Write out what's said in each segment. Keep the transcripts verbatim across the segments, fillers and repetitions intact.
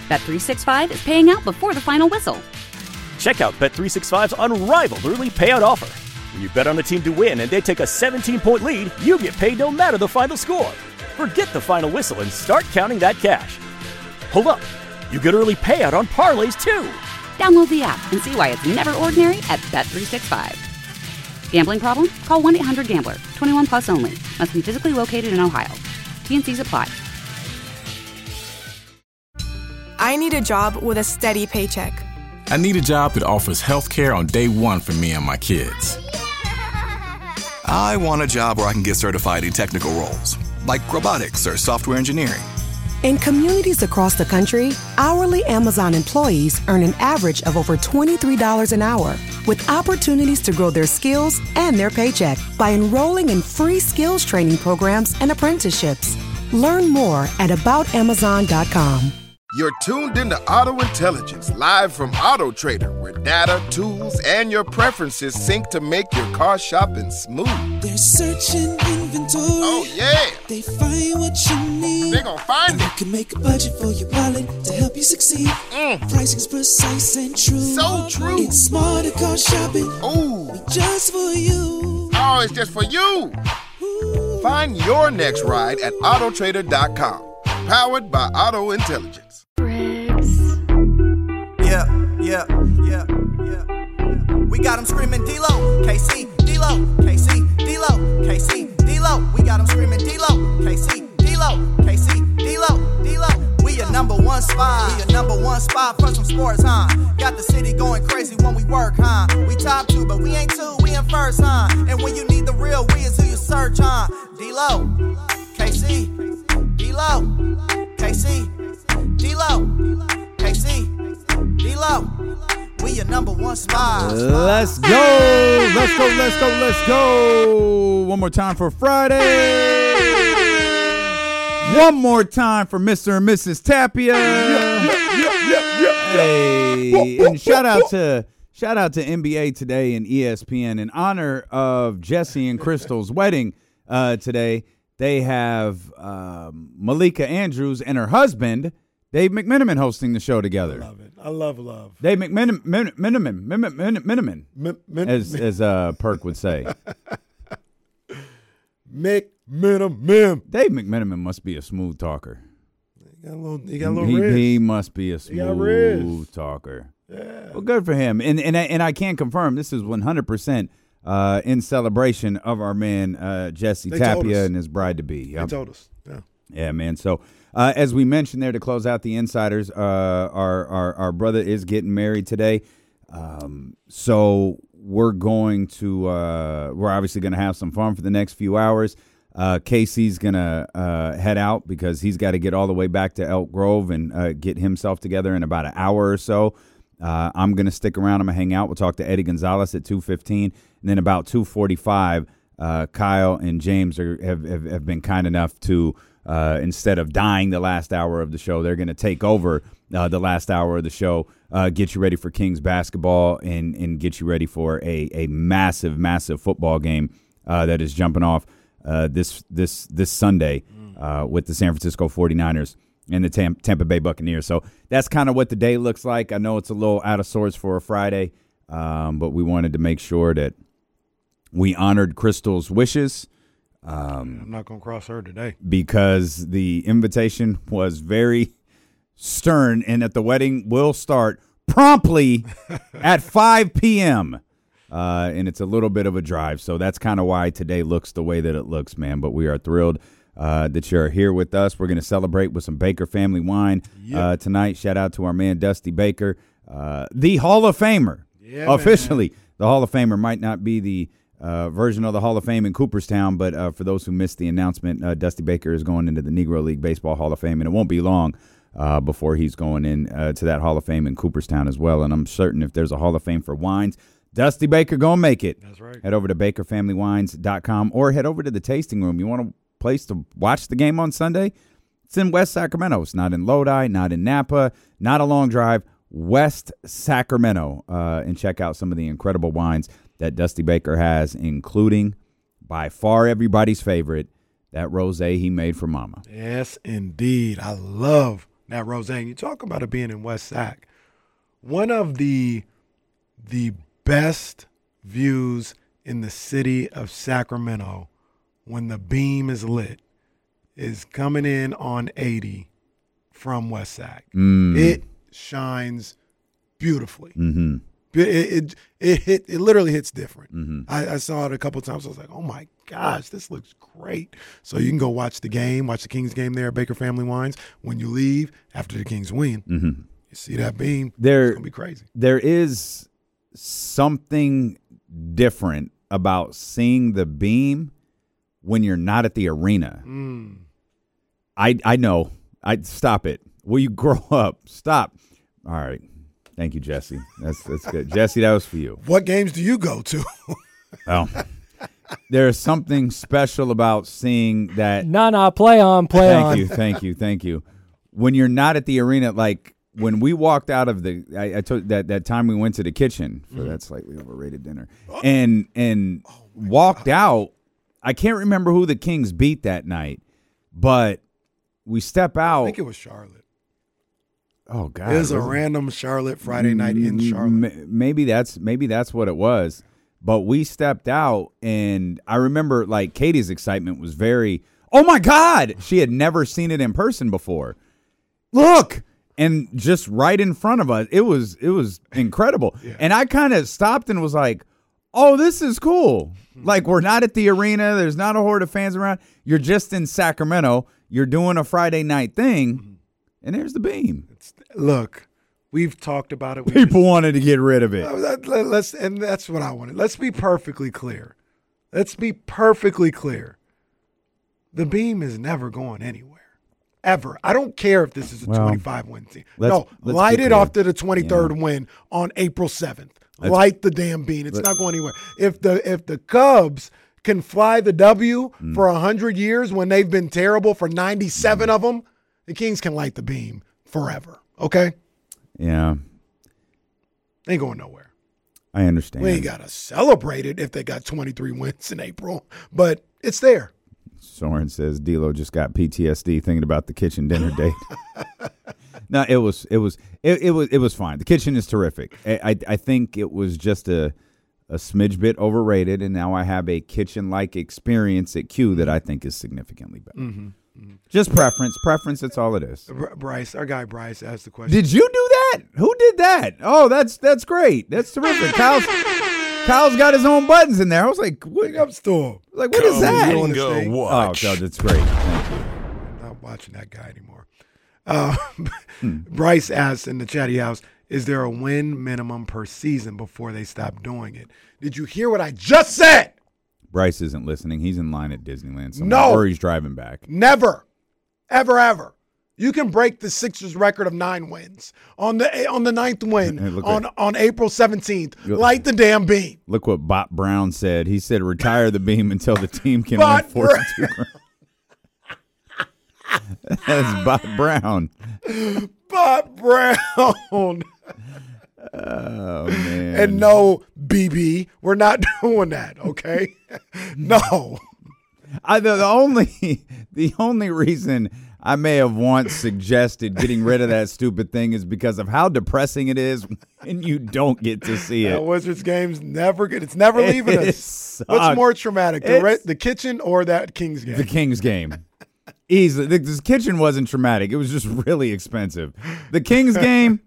Bet three sixty-five is paying out before the final whistle. Check out Bet three sixty-five's unrivaled early payout offer. When you bet on a team to win and they take a seventeen-point lead, you get paid no matter the final score. Forget the final whistle and start counting that cash. Hold up. You get early payout on parlays, too. Download the app and see why it's never ordinary at Bet three sixty-five. Gambling problem? Call one eight hundred gambler. twenty-one plus only. Must be physically located in Ohio. T N Cs apply. I need a job with a steady paycheck. I need a job that offers health care on day one for me and my kids. I want a job where I can get certified in technical roles, like robotics or software engineering. In communities across the country, hourly Amazon employees earn an average of over twenty-three dollars an hour, with opportunities to grow their skills and their paycheck by enrolling in free skills training programs and apprenticeships. Learn more at about amazon dot com. You're tuned into Auto Intelligence, live from Auto Trader, where data, tools, and your preferences sync to make your car shopping smooth. They're searching inventory. Oh, yeah. They find what you need. They're gonna find and it. You can make a budget for your wallet to help you succeed. Mm. Pricing's precise and true. So true. It's smarter car shopping. Ooh. Just for you. Oh, it's just for you. Ooh. Find your next ride at auto trader dot com. Powered by Auto Intelligence. Yeah, yeah, yeah, yeah. We got them screaming D-Lo, K C, D-Lo, K C, D-Lo, K C, D-Lo. We got them screaming D-Lo, K C, D-Lo, K C, D-Lo, D-Lo. We your number one spot, we your number one spot for some sports, huh? Got the city going crazy when we work, huh? We top two, but we ain't two, we in first, huh? And when you need the real, we is who you search, huh? D-Lo, K C, D-Lo, K C, D-Lo, K C, D-Lo. We your number one spot. Let's go, let's go, let's go, let's go. One more time for Friday. One more time for Mister and Missus Tapia. Yeah, yeah, yeah, yeah, yeah. Hey, whoa, whoa, and shout out whoa. to shout out to N B A Today and E S P N in honor of Jesse and Crystal's wedding uh, today. They have um, Malika Andrews and her husband, Dave McMenamin, hosting the show together. I love it. I love love. Dave McMenamin, Miniman, Miniman, Miniman, as as uh, Perk would say. McMenamin. Dave McMenamin must be a smooth talker. He got a little. He got a little. He, riz. he must be a He got riz. smooth talker. Yeah. Well, good for him. And and I, and I can confirm this is one hundred percent uh, in celebration of our man uh, Jesse They told Tapia us. and his bride to be. Yep. They told us. Yeah. Yeah, man. So uh, as we mentioned there to close out the insiders, uh, our, our our brother is getting married today. Um, so we're going to uh, we're obviously going to have some fun for the next few hours. Uh, Casey's going to uh, head out because he's got to get all the way back to Elk Grove and uh, get himself together in about an hour or so. Uh, I'm going to stick around. I'm going to hang out. We'll talk to Eddie Gonzalez at two fifteen. And then about two forty-five, uh, Kyle and James are, have, have, have been kind enough to, uh, instead of dying the last hour of the show, they're going to take over uh, the last hour of the show, uh, get you ready for Kings basketball, and, and get you ready for a, a massive, massive football game uh, that is jumping off Uh, this this this Sunday uh, with the San Francisco forty-niners and the Tam- Tampa Bay Buccaneers. So that's kind of what the day looks like. I know it's a little out of sorts for a Friday, um, but we wanted to make sure that we honored Crystal's wishes. Um, I'm not going to cross her today. Because the invitation was very stern and that the wedding will start promptly at five p.m., Uh, and it's a little bit of a drive, so that's kind of why today looks the way that it looks, man. But we are thrilled uh, that you're here with us. We're going to celebrate with some Baker family wine Yep. uh, tonight. Shout out to our man Dusty Baker, uh, the Hall of Famer. Yeah, Officially, man. The Hall of Famer might not be the uh, version of the Hall of Fame in Cooperstown, but uh, for those who missed the announcement, uh, Dusty Baker is going into the Negro League Baseball Hall of Fame, and it won't be long uh, before he's going in uh, to that Hall of Fame in Cooperstown as well. And I'm certain if there's a Hall of Fame for wines, Dusty Baker gonna make it. That's right. Head over to baker family wines dot com or head over to the tasting room. You want a place to watch the game on Sunday? It's in West Sacramento. It's not in Lodi, not in Napa, not a long drive. West Sacramento. Uh, and check out some of the incredible wines that Dusty Baker has, including by far everybody's favorite, that rosé he made for Mama. Yes, indeed. I love that Roseanne. You talk about it being in West Sac. One of the the best views in the city of Sacramento when the beam is lit is coming in on eighty from West Sac. Mm. It shines beautifully. Mm-hmm. It, it it hit it literally hits different. Mm-hmm. I, I saw it a couple times. I was like, oh my gosh, this looks great. So you can go watch the game, watch the Kings game there at Baker Family Wines. When you leave after the Kings win, mm-hmm. you see that beam. There, it's gonna be crazy. There is something different about seeing the beam when you're not at the arena. Mm. I I know. I stop it. Will you grow up? Stop. All right. Thank you, Jesse. That's that's good. Jesse, that was for you. What games do you go to? Well, there's something special about seeing that. No, no, play on, play thank on. Thank you, thank you, thank you. When you're not at the arena, like when we walked out of the, I, I took that that time we went to the kitchen for mm. that slightly overrated dinner, and and oh walked gosh. out. I can't remember who the Kings beat that night, but we step out. I think it was Charlotte. Oh God! It was a random Charlotte Friday night in Charlotte. Maybe that's maybe that's what it was. But we stepped out, and I remember like Katie's excitement was very. Oh my God! She had never seen it in person before. Look, and just right in front of us, it was it was incredible. yeah. And I kind of stopped and was like, "Oh, this is cool." Mm-hmm. Like we're not at the arena. There's not a horde of fans around. You're just in Sacramento. You're doing a Friday night thing. Mm-hmm. And there's the beam. It's, look, we've talked about it. We've People been, wanted to get rid of it. Let's, and that's what I wanted. Let's be perfectly clear. Let's be perfectly clear. The beam is never going anywhere, ever. I don't care if this is a well, twenty-five win team. Let's, no, let's light it off to the twenty-third yeah. win on April seventh. Let's, light the damn beam. It's not going anywhere. If the if the Cubs can fly the W mm. for one hundred years when they've been terrible for ninety-seven mm. of them, the Kings can light the beam forever, okay? Yeah. Ain't going nowhere. I understand. We ain't got to celebrate it if they got twenty-three wins in April, but it's there. Soren says D'Lo just got P T S D thinking about the kitchen dinner date. No, it was it was it, it was it was fine. The kitchen is terrific. I, I I think it was just a a smidge bit overrated, and now I have a kitchen-like experience at Q that I think is significantly better. Mm-hmm. Mm-hmm. Just preference. Preference, that's all it is. Bryce, our guy Bryce asked the question. Did you do that? Who did that? Oh, that's that's great. That's terrific. Kyle's, Kyle's got his own buttons in there. I was like, what? Big up store. Like, what is that? Go watch. Oh, God, that's great. Thank you. I'm not watching that guy anymore. Uh, hmm. Bryce asked in the chatty house, is there a win minimum per season before they stop doing it? Did you hear what I just said? Bryce isn't listening. He's in line at Disneyland somewhere, no, or he's driving back. Never, ever, ever. You can break the Sixers record of nine wins on the on the ninth win hey, on, what, on April seventeenth. Look, light the damn beam. Look what Bob Brown said. He said, retire the beam until the team can Bot win forty-two. That's Bob Brown. Bob Brown. Oh, man. And no, B B, we're not doing that, okay? No. I, the, the only the only reason I may have once suggested getting rid of that stupid thing is because of how depressing it is when you don't get to see it. That Wizards game's never good. It's never leaving it us. Sucks. What's more traumatic, the, re- the kitchen or that Kings game? The Kings game. Easily. The, the kitchen wasn't traumatic. It was just really expensive. The Kings game,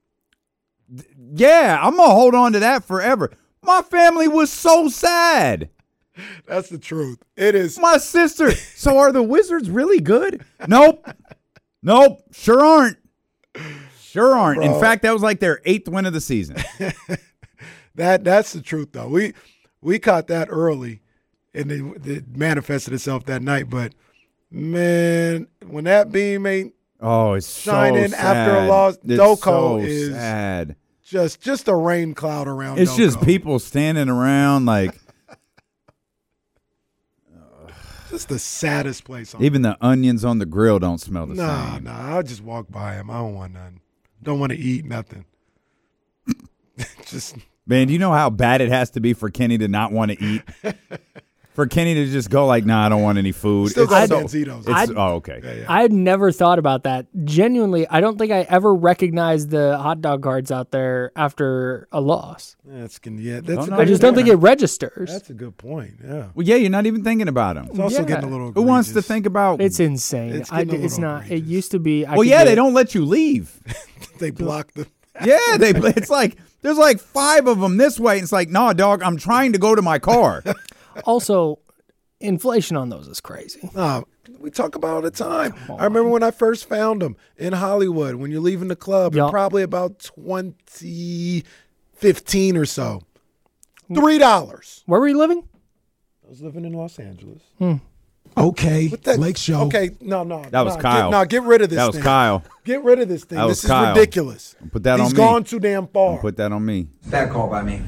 yeah, I'm going to hold on to that forever. My family was so sad. That's the truth. It is. My sister. So are the Wizards really good? Nope. Nope. Sure aren't. Sure aren't. Bro. In fact, that was like their eighth win of the season. that That's the truth, though. We we caught that early, and it, it manifested itself that night. But, man, when that beam ain't oh, it's shining so after a loss, it's Doko so is sad. Just, just a rain cloud around It's Doko. just people standing around like. Just the saddest place on Even the onions on the grill don't smell the nah, same. Nah, nah, I'll just walk by them. I don't want nothing. Don't want to eat nothing. Just Man, do you know how bad it has to be for Kenny to not want to eat? For Kenny to just go like, nah, I don't want any food. Still It's got so- Benzito's. it's- I'd- oh, okay. Yeah, yeah. I had never thought about that. Genuinely, I don't think I ever recognized the hot dog cards out there after a loss. That's can yeah. That's Don't a know. I just good don't think point. it registers. That's a good point. Yeah. Well, yeah, you're not even thinking about him. It's also Yeah. getting a little. Who wants to egregious. think about? It's insane. It's I, getting a it's little not. It egregious. used to be. I well, could yeah, get- they don't let you leave. They block the. Yeah, they. It's like there's like five of them this way. And it's like, nah, dog, I'm trying to go to my car. Also, inflation on those is crazy. Nah, we talk about it all the time. I remember when I first found them in Hollywood. When you're leaving the club, Yup. in probably about twenty fifteen or so, three dollars. Where were you living? I was living in Los Angeles. Okay, What the- Lake Show. Okay, no, no. That was no, Kyle. Get, no, get rid of this That was thing. Kyle. Get rid of this thing. That was this is Kyle. ridiculous. Put that He's on me. gone too damn far. Put that on me. Bad call by me.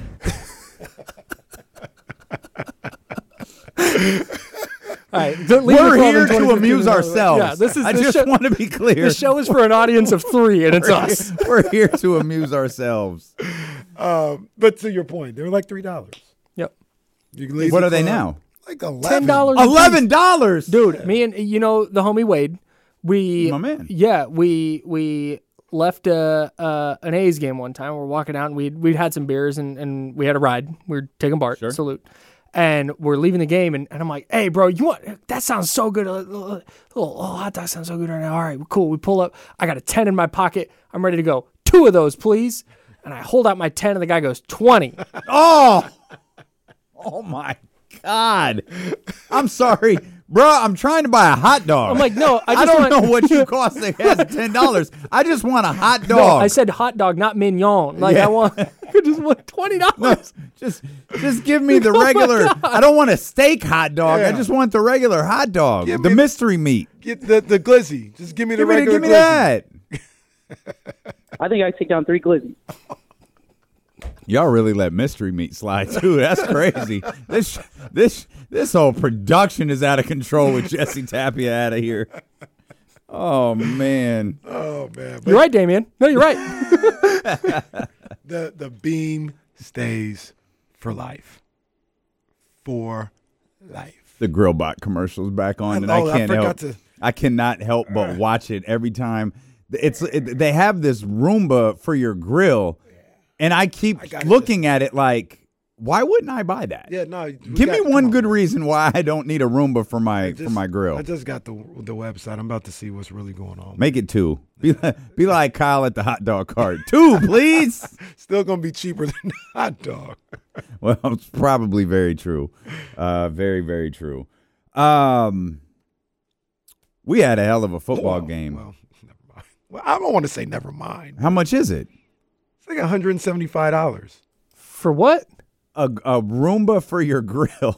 All right, don't leave We're the club here in to twenty fifteen. amuse ourselves. Yeah, this is. I this just show, want to be clear. The show is for an audience of three, and it's We're us. here- We're here to amuse ourselves. Um, but to your point, they were like three dollars. Yep. You can leave What the are they club, now? Like eleven. Ten dollars. Eleven dollars, dude. Me and you know the homie Wade. We My man. Yeah, we we left a, a an A's game one time. We're walking out and we we'd had some beers and, and we had a ride. We were taking Bart. Sure. Salute. And we're leaving the game, and, and I'm like, hey, bro, you want that sounds so good. A little, little, little hot dog sounds so good right now. All right, cool. We pull up. I got a ten in my pocket. I'm ready to go. Two of those, please. And I hold out my ten, and the guy goes, twenty. Oh, oh my God! I'm sorry, bro. I'm trying to buy a hot dog. I'm like, no, I I, just don't want- know what you cost that has ten dollars. I just want a hot dog. No, I said hot dog, not mignon. Like, Yeah. I want, I just want twenty dollars. No, just just give me the Oh my regular. God. I don't want a steak hot dog. I Yeah. just want the regular hot dog, Give the me- mystery meat. Get the the glizzy. Just give me the Give me, the- regular give me glizzy. that. I think I take down three glizzy. Y'all really let mystery meat slide too. That's crazy. this this this whole production is out of control with Jesse Tapia out of here. Oh man. Oh man. But You're right, Damien. No, you're right. the the beam stays for life. For life. The Grillbot commercial's back on, and I- I oh, I can't forgot help. to- I cannot help but watch it every time. It's it, they have this Roomba for your grill, and I keep looking at it like, why wouldn't I buy that? Yeah, no. we Give me got- one come good on. reason why I don't need a Roomba for my I for just- my grill. I just got the the website. I'm about to see what's really going on. Make it two. Be like, be like Kyle at the hot dog cart. Two, please. Still gonna be cheaper than the hot dog. Well, it's probably very true. Uh, very, very true. Um, we had a hell of a football Well, game. Well, never mind. Well, I don't want to say never mind. How much is it? It's like one hundred seventy-five dollars. For what? A, a Roomba for your grill.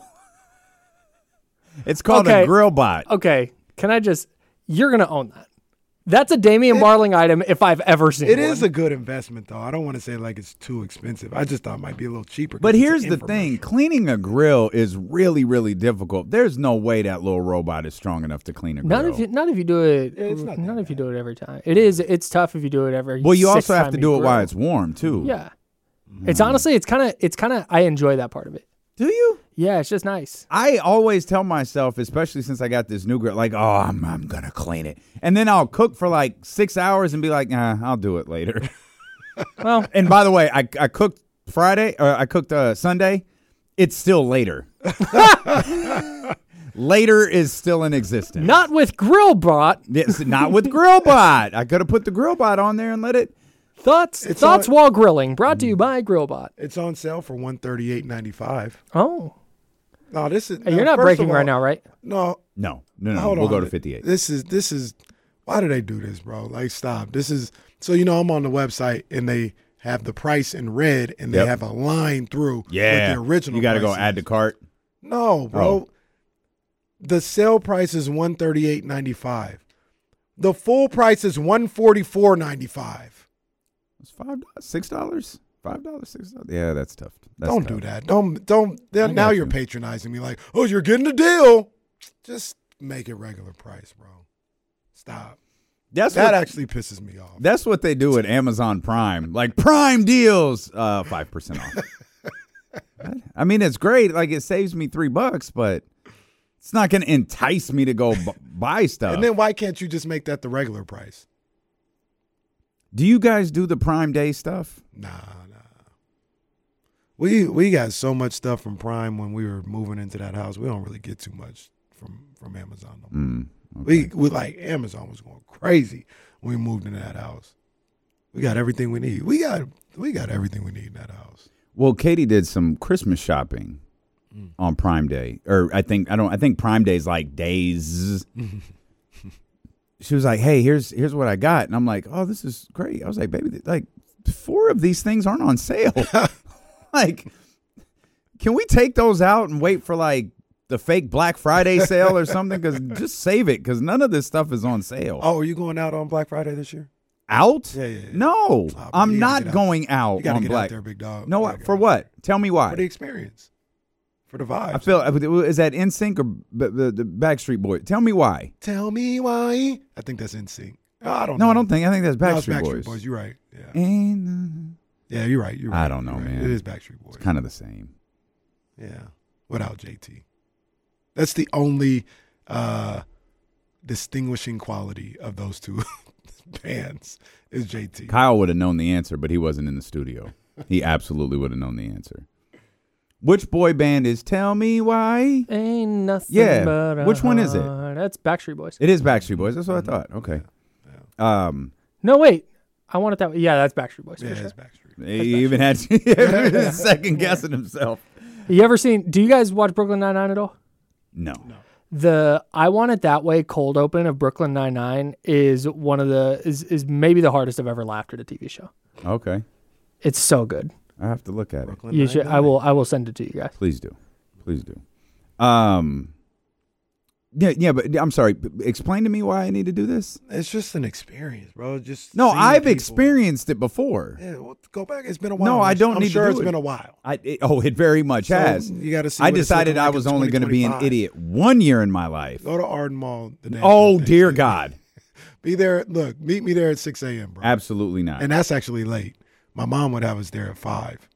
It's called Okay. a Grillbot. Okay, can I just? You're gonna own that. That's a Damian Barling item if I've ever seen It one. is a good investment, though. I don't want to say like it's too expensive. I just thought it might be a little cheaper. 'cause But it's here's an the thing. Cleaning a grill is really, really difficult. There's no way that little robot is strong enough to clean a grill. Not if you, not if you do it. it's not not if you do it every time. It is. It's tough if you do it every. well, you sixth also have time to you do it while grill. it's warm, too. Yeah. It's honestly, it's kind of, it's kind of. I enjoy that part of it. Do you? Yeah, it's just nice. I always tell myself, especially since I got this new grill, like, oh, I'm, I'm going to clean it. And then I'll cook for like six hours and be like, nah, I'll do it later. Well, and by the way, I, I cooked Friday, or I cooked uh, Sunday. It's still later. Later is still in existence. Not with Grillbot. Yes, not with Grillbot. I could have put the Grillbot on there and let it. Thoughts It's thoughts on- while grilling. Brought to you by Grillbot. It's on sale for one thirty-eight ninety-five. Oh, No, this is. Hey, you're no, not first breaking of right all- now, right? No, No, no, no. hold we'll on. go to fifty-eight. This is this is. Why do they do this, bro? Like, stop. This is so you know I'm on the website and they have the price in red and they Yep. have a line through. Yeah. With the original. You got to go prices. add to cart. No, bro. Oh. The sale price is one thirty-eight ninety-five. The full price is one forty-four ninety-five. It's five dollars, six dollars, five dollars, six dollars. Yeah, that's tough. That's Don't tough. do that. Don't don't. I Now got you're you. patronizing me like, oh, you're getting a deal. Just make it regular price, bro. Stop. That's that what, actually pisses me off. That's what they do at Amazon Prime, like Prime deals, uh, five percent off. What? I mean, it's great. Like, it saves me three bucks, but it's not going to entice me to go b- buy stuff. And then why can't you just make that the regular price? Do you guys do the Prime Day stuff? Nah, nah. We we got so much stuff from Prime when we were moving into that house. We don't really get too much from, from Amazon. No more. Mm, okay. We we like Amazon was going crazy when we moved into that house. We got everything we need. We got we got everything we need in that house. Well, Katie did some Christmas shopping mm. on Prime Day, or I think I don't. I think Prime Day is like days. She was like, "Hey, here's here's what I got," and I'm like, "Oh, this is great." I was like, "Baby, like four of these things aren't on sale. Like, can we take those out and wait for like the fake Black Friday sale or something? Because just save it, because none of this stuff is on sale." Oh, are you going out on Black Friday this year? Out? Yeah, yeah, yeah. No, oh, I'm not going out, out. You gotta on get Black. out there, big dog. No, for what? Tell me why. For the experience. For the vibe. I feel is that N Sync or b- the, the Backstreet Boys? Tell me why. Tell me why. I think that's N Sync. Oh, I don't no, know. I don't think. I think that's Backstreet, no, it's Backstreet Boys. Boys. You're right. Yeah. And, yeah, you're right. You're right. I don't know, right. man. It is Backstreet Boys. It's kind of the same. Yeah. Without J T. That's the only uh, distinguishing quality of those two bands is J T. Kyle would have known the answer, but he wasn't in the studio. He absolutely would have known the answer. Which boy band is Tell Me Why? Ain't nothing yeah. but a Which one is it? heart. That's Backstreet Boys. It is Backstreet Boys. That's what I thought. Okay. Yeah. Yeah. Um, no, wait. I want it that way. Yeah, that's Backstreet Boys. Yeah, for it's sure. Backstreet. He Backstreet. even had to second guessing himself. You ever seen, do you guys watch Brooklyn Nine-Nine at all? No. no. The I Want It That Way cold open of Brooklyn Nine-Nine is one of the, is, is maybe the hardest I've ever laughed at a T V show. Okay. It's so good. I have to look at Brooklyn it. You should. I will. I will send it to you guys. Please do. Please do. Um. Yeah, yeah, but I'm sorry. Explain to me why I need to do this. It's just an experience, bro. Just no, I've people. experienced it before. Yeah, well, go back. It's been a while. No, I don't I'm need sure to do it's it. been a while. I it, oh, it very much so has. You got to see. I what decided like I was only going to be an idiot one year in my life. Go to Arden Mall the day. Oh dear God! Be there. Look, meet me there at six a.m., bro. Absolutely not. And that's actually late. My mom would have us there at five.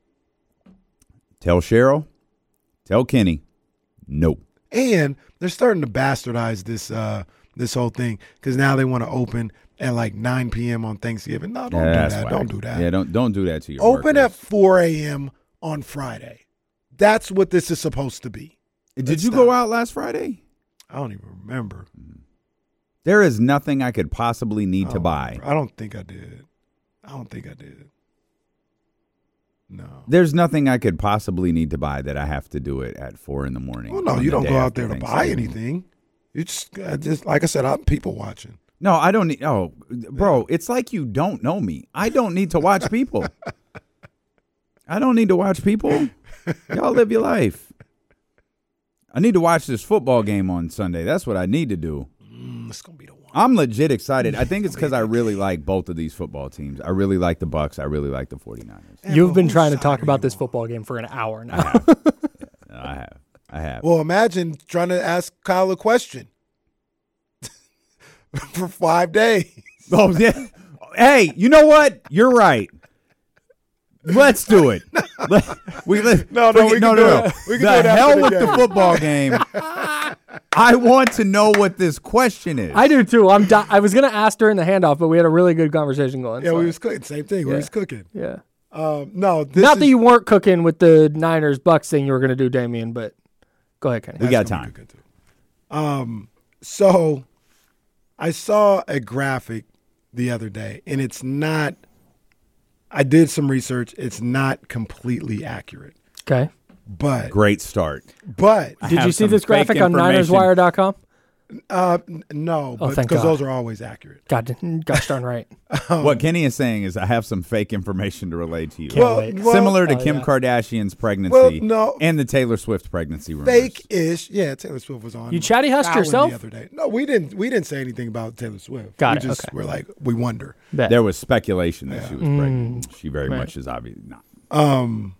Tell Cheryl. Tell Kenny. Nope. And they're starting to bastardize this uh, this whole thing because now they want to open at like nine p.m. on Thanksgiving. No, don't yeah, do that. Whack. Don't do that. Yeah, don't don't do that to your Open workers. at four a.m. on Friday. That's what this is supposed to be. Did Let's you stop. go out last Friday? I don't even remember. There is nothing I could possibly need I to buy. remember. I don't think I did. I don't think I did. No. There's nothing I could possibly need to buy that I have to do it at four in the morning. Well, no, on you the don't day go out after there to buy Thanksgiving. anything. You just, I just like I said, I'm people watching. No, I don't need. Oh, bro, it's like you don't know me. I don't need to watch people. I don't need to watch people. Y'all live your life. I need to watch this football game on Sunday. That's what I need to do. Mm, it's gonna be the one. I'm legit excited. I think it's because I really like both of these football teams. I really like the Bucks. I really like the 49ers. Yeah, You've been whose trying to side talk are about you this on? football game for an hour now. I have. Yeah, no, I have. I have. Well, imagine trying to ask Kyle a question for five days. Oh, yeah. Hey, you know what? You're right. Let's do it. Let, we let, No, no, forget- we can no, do no, it. We can the do it after hell the with game. the football game. I want to know what this question is. I do too. I'm. Di- I was gonna ask during the handoff, but we had a really good conversation going. Yeah, so- we was cooking. Same thing. We Yeah. was cooking. Yeah. Um, no, this Not is, that you weren't cooking with the Niners Bucks thing you were gonna do, Damien, but go ahead, Kenny. we got That's gonna be time. good, too. Um, so I saw a graphic the other day, and it's not. I did some research. It's not completely accurate, Okay. but Great start. but I Did have you see some this fake graphic on Niners information. Wire dot com? uh, n- no, Oh, but thank because God. those are always accurate. God, gosh darn right. What Kenny is saying is I have some fake information to relay to you. Can't Well, wait. well, Similar to Oh, Kim yeah. Kardashian's pregnancy Well, no. and the Taylor Swift pregnancy rumors. Fake-ish. Yeah, Taylor Swift was on. You chatty hussed Fallon yourself? the other day. No, we didn't. We didn't say anything about Taylor Swift. Got we it, Just, okay. We're like we wonder. Bet. There was speculation that she was Mm. pregnant. She very Right. much is obviously not. Um,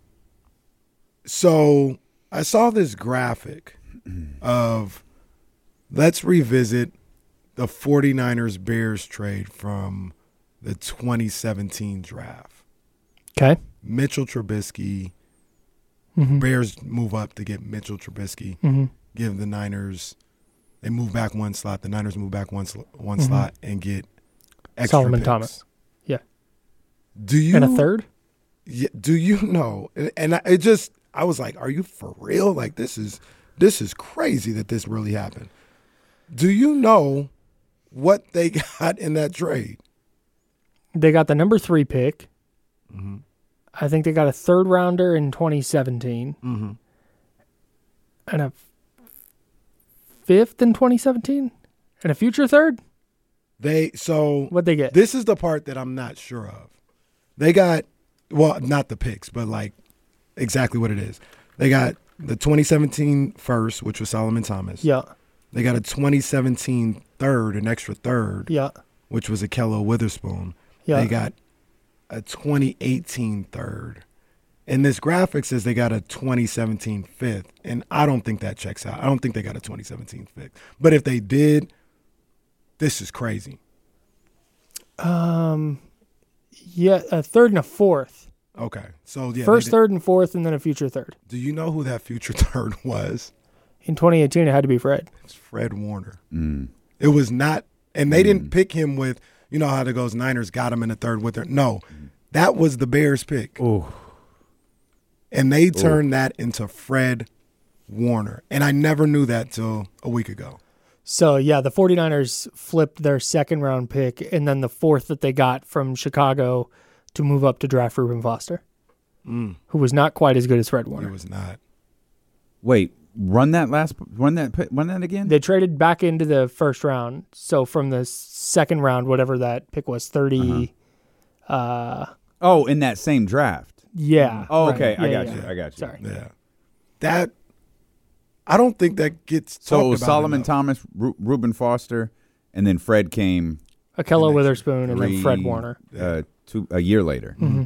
so I saw this graphic of let's revisit the 49ers Bears trade from the twenty seventeen draft. Okay. Mitchell Trubisky, Mm-hmm. Bears move up to get Mitchell Trubisky. Mm-hmm. Give the Niners, they move back one slot. The Niners move back one sl- one Mm-hmm. slot and get extra Solomon picks. Thomas. Yeah. Do you And a third? Yeah, do you know? And, and I, it just, I was like, are you for real? Like, this is this is crazy that this really happened. Do you know what they got in that trade? They got the number three pick. Mm-hmm. I think they got a third rounder in twenty seventeen. Mm-hmm. And a fifth in twenty seventeen? And a future third? They so What'd they get? This is the part that I'm not sure of. They got, well, not the picks, but like exactly what it is. They got the twenty seventeen first, which was Solomon Thomas. Yeah. They got a twenty seventeen third, an extra third. Yeah. Which was a Akello Witherspoon. Yeah. They got a twenty eighteen third. And this graphic says they got a twenty seventeen fifth. And I don't think that checks out. I don't think they got a twenty seventeen fifth. But if they did, this is crazy. Um, yeah, a third and a fourth. Okay. So, yeah. First, they did- third, and fourth, and then a future third. Do you know who that future third was? In twenty eighteen, it had to be Fred. It's Fred Warner. Mm. It was not, and they didn't pick him with, you know how it goes, Niners got him in the third with their, no. That was the Bears pick. Oh. And they turned that into Fred Warner. And I never knew that till a week ago. So, yeah, the 49ers flipped their second round pick and then the fourth that they got from Chicago to move up to draft Reuben Foster, Mm. who was not quite as good as Fred Warner. It was not. Wait, run that last, run that, run that again? They traded back into the first round. So, from the second round, whatever that pick was, thirty. Uh-huh. uh Oh, in that same draft. Yeah. Oh, right. okay. I Yeah, got yeah. you. I got you. Sorry. Yeah. That, I don't think that gets So talked it was about Solomon enough. Thomas, Ru- Reuben Foster, and then Fred came. Akello Witherspoon and then three, Fred Warner. Uh, two a year later. Mm-hmm.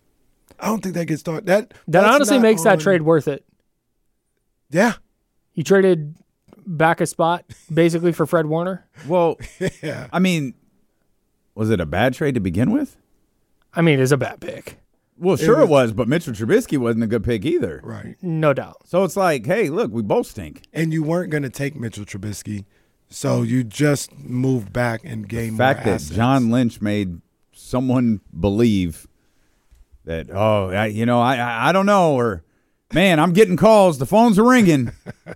I don't think that gets talked. That, That that's honestly not makes that on- trade worth it. Yeah. You traded back a spot basically for Fred Warner. Well, yeah. I mean, was it a bad trade to begin with? I mean, it's a bad pick. Well, sure it was, but Mitchell Trubisky wasn't a good pick either. Right. No doubt. So it's like, hey, look, we both stink. And you weren't going to take Mitchell Trubisky, so you just moved back and gained The fact more that assets. John Lynch made someone believe that, oh, I, you know, I, I I don't know, or man, I'm getting calls, the phones are ringing.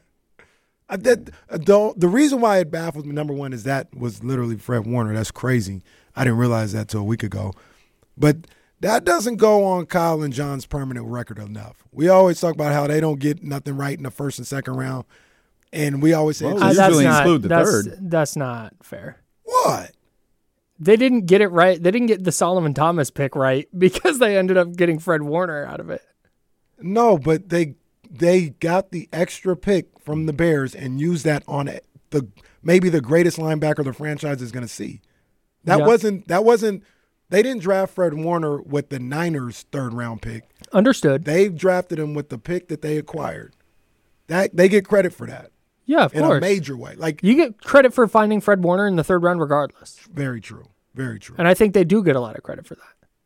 I, that, uh, the, the reason why it baffles me, number one, is that was literally Fred Warner. That's crazy. I didn't realize that till a week ago. But that doesn't go on Kyle and John's permanent record enough. We always talk about how they don't get nothing right in the first and second round. And we always say, Well, Uh, usually that's not, include the that's, third. That's not fair. what? They didn't get it right. They didn't get the Solomon Thomas pick right because they ended up getting Fred Warner out of it. No, but they they got the extra pick from the Bears and used that on it. The maybe the greatest linebacker the franchise is going to see. That Yeah. wasn't that wasn't they didn't draft Fred Warner with the Niners third round pick. Understood. They drafted him with the pick that they acquired. That they get credit for that Yeah, of in course. a major way. Like You get credit for finding Fred Warner in the third round regardless. very true. Very true. And I think they do get a lot of credit for that.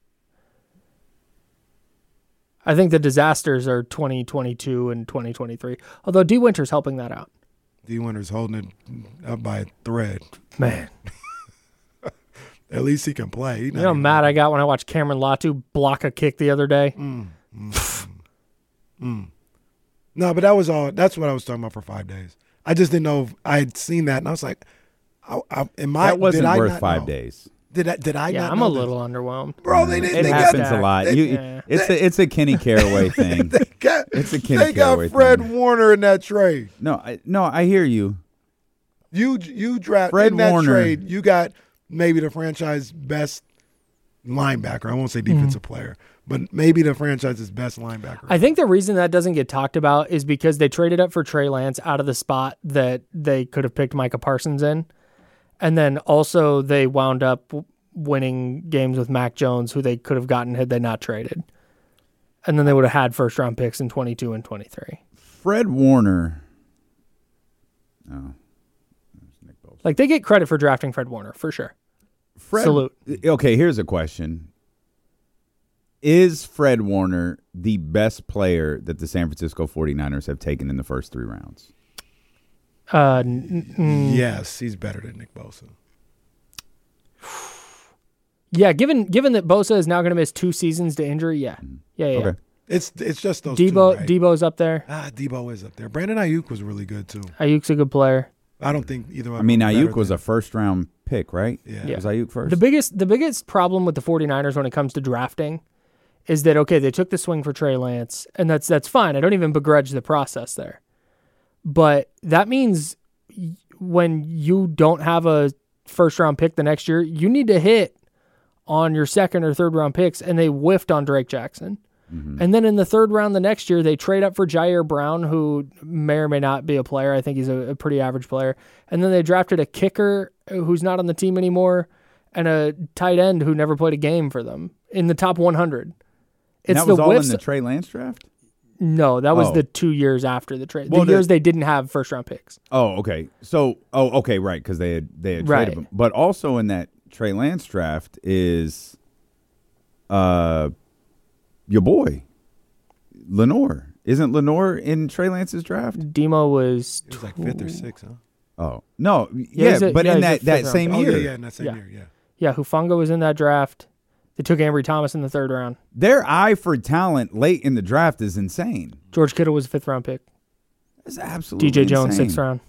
I think the disasters are twenty twenty-two and twenty twenty-three, although D. Winter's helping that out. D. Winter's holding it up by a thread. Man. At least he can play. He You know how mad I got when I watched Cameron Latu block a kick the other day? Mm, mm, mm, mm. No, but that was all. That's what I was talking about for five days. I just didn't know if I had seen that, and I was like, I, I, "Am I?" That wasn't did I worth not five know? days. Did I? Did I Yeah, not? I'm know a this? little underwhelmed. Bro, they didn't. It they happens got, a lot. They, You, yeah. it's a it's a Kenny Caraway thing. they got, It's a Kenny They got Caraway Fred thing. Warner in that trade. No, I, no, I hear you. You you draft Fred in that Warner. trade. You got maybe the franchise best linebacker. I won't say defensive player, but maybe the franchise's best linebacker. I think the reason that doesn't get talked about is because they traded up for Trey Lance out of the spot that they could have picked Micah Parsons in. And then also they wound up w- winning games with Mac Jones, who they could have gotten had they not traded. And then they would have had first round picks in twenty-two and twenty-three. Fred Warner. Oh. Like they get credit for drafting Fred Warner, for sure. Fred, Salute. Okay, here's a question. Is Fred Warner the best player that the San Francisco forty-niners have taken in the first three rounds? Uh, n- n- yes, he's better than Nick Bosa. Yeah, given given that Bosa is now going to miss two seasons to injury, yeah, yeah, yeah. Okay. It's it's just those Debo, two, right? Debo's up there. Ah, Debo is up there. Brandon Ayuk was really good too. Ayuk's a good player. I don't think either of I them mean, are Ayuk better was than- a first-round pick, right? Yeah. Yeah. Was Ayuk first? The biggest the biggest problem with the forty-niners when it comes to drafting is that, okay, they took the swing for Trey Lance, and that's that's fine. I don't even begrudge the process there. But that means y- when you don't have a first-round pick the next year, you need to hit on your second or third-round picks, and they whiffed on Drake Jackson. Mm-hmm. And then in the third round the next year, they trade up for Jair Brown, who may or may not be a player. I think he's a, a pretty average player. And then they drafted a kicker who's not on the team anymore and a tight end who never played a game for them in the top one hundred. And It's that was the all whiffs. in the Trey Lance draft? No, that was Oh. the two years after the trade. Well, the the- years they didn't have first round picks. Oh, okay. So, oh, okay, right, because they had they had traded Right. him. But also in that Trey Lance draft is uh your boy Lenore. Isn't Lenore in Trey Lance's draft? Demo was It was like fifth or sixth, huh? Oh no, Yeah, yeah, he's a- but yeah, in he's a that, that fifth same round Oh, year, yeah, yeah, in that same Yeah. year, yeah. Yeah, Hufanga was in that draft. They took Ambry Thomas in the third round. their eye for talent late in the draft is insane. George Kittle was a fifth round pick. It's absolutely D J Jones, insane. sixth round.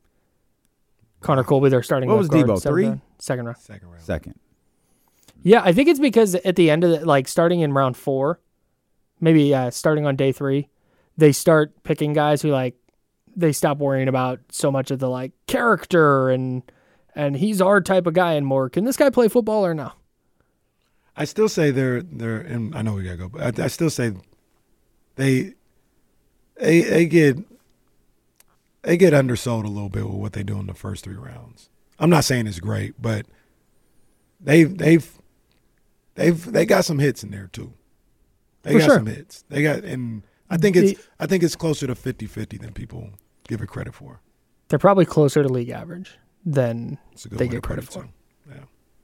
Connor Colby, their starting What left was guard, Debo, seventh three? round. Second round. Second round. Second. Yeah, I think it's because at the end of the, like starting in round four, maybe uh, starting on day three, they start picking guys who like they stop worrying about so much of the like character and and he's our type of guy and more. Can this guy play football or no? I still say they're they're and I know we gotta go, but I, I still say they they they get they get undersold a little bit with what they do in the first three rounds. I'm not saying it's great, but they they've they've they got some hits in there too. They For got sure. some hits. They got and I think it's The- I think it's closer to fifty-fifty than people give it credit for. They're probably closer to league average than It's a good they way to get put credit it, for. too. Yeah.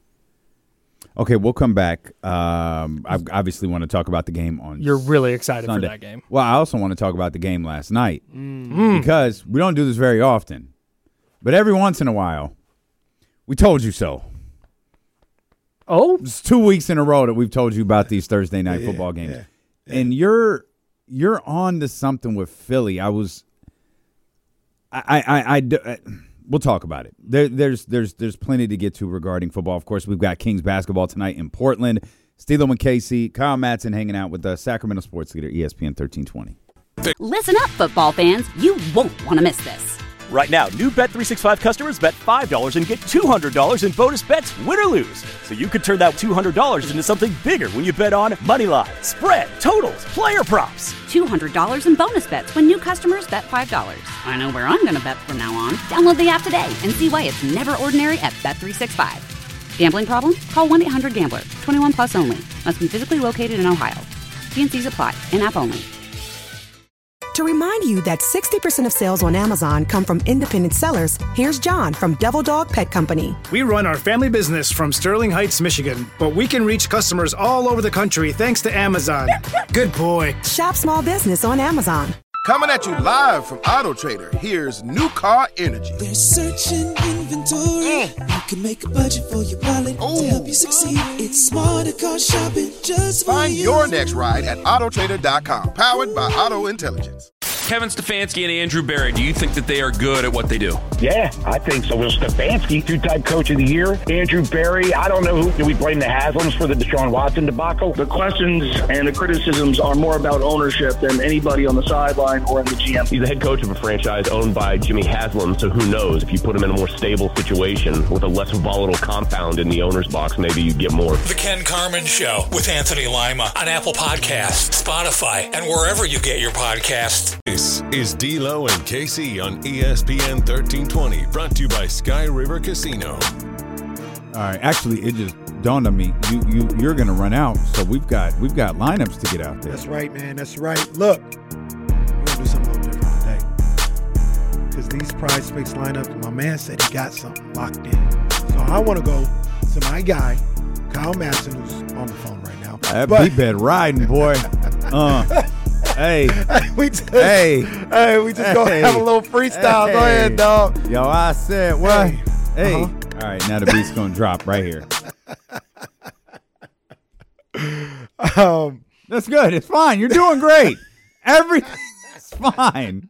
Okay, we'll come back. Um, I obviously want to talk about the game on You're really excited Sunday. for that game. Well, I also want to talk about the game last night Mm. because we don't do this very often, but every once in a while, we told you so. Oh, It's two weeks in a row that we've told you about these Thursday night Yeah, football games, yeah, and you're you're on to something with Philly. I was, I, I, I, I d- uh, we'll talk about it. There, there's, there's, there's plenty to get to regarding football. Of course, we've got Kings basketball tonight in Portland. Stilo and Casey, Kyle Madsen hanging out with the Sacramento sports leader, E S P N thirteen twenty. Listen up, football fans. You won't want to miss this. Right now, new Bet three sixty-five customers bet five dollars and get two hundred dollars in bonus bets, win or lose. So you could turn that two hundred dollars into something bigger when you bet on money line, spread, totals, player props. two hundred dollars in bonus bets when new customers bet five dollars. I know where I'm going to bet from now on. Download the app today and see why it's never ordinary at Bet three sixty-five. Gambling problem? Call one eight hundred gambler. twenty-one plus only. Must be physically located in Ohio. T N Cs apply. In-app only. To remind you that sixty percent of sales on Amazon come from independent sellers, here's John from Devil Dog Pet Company. We run our family business from Sterling Heights, Michigan, but we can reach customers all over the country thanks to Amazon. Good boy. Shop small business on Amazon. Coming at you live from Auto Trader, here's New Car Energy. They're searching inventory. You can make a budget for your wallet to help you succeed. It's smarter car shopping just for Find you. your next ride at auto trader dot com, powered by Auto Intelligence. Kevin Stefanski and Andrew Berry, do you think that they are good at what they do? Yeah, I think so. Well, Stefanski, two-time coach of the year. Andrew Berry, I don't know who. Do we blame the Haslams for the Deshaun Watson debacle? The questions and the criticisms are more about ownership than anybody on the sideline or in the G M. He's the head coach of a franchise owned by Jimmy Haslam, so who knows? If you put him in a more stable situation with a less volatile compound in the owner's box, maybe you'd get more. The Ken Carmen Show with Anthony Lima on Apple Podcasts, Spotify, and wherever you get your podcasts. This is D-Lo and K C on E S P N thirteen twenty, brought to you by Sky River Casino. All right, actually, it just dawned on me you you you're gonna run out, so we've got we've got lineups to get out there. That's right, man. That's right. Look, we're gonna do something a little different today. Because these prize picks lineups, my man said he got something locked in. So I want to go to my guy, Kyle Kyle Madsen, who's on the phone right now. That But- beat bed riding, boy. Uh, hey, we just, hey, hey, we just gonna hey, have a little freestyle. hey. Go ahead, dog. Yo, I said what? Hey. Hey. Uh-huh. All right, now the beat's gonna drop right here. Um, That's good. It's fine. You're doing great. Everything's fine.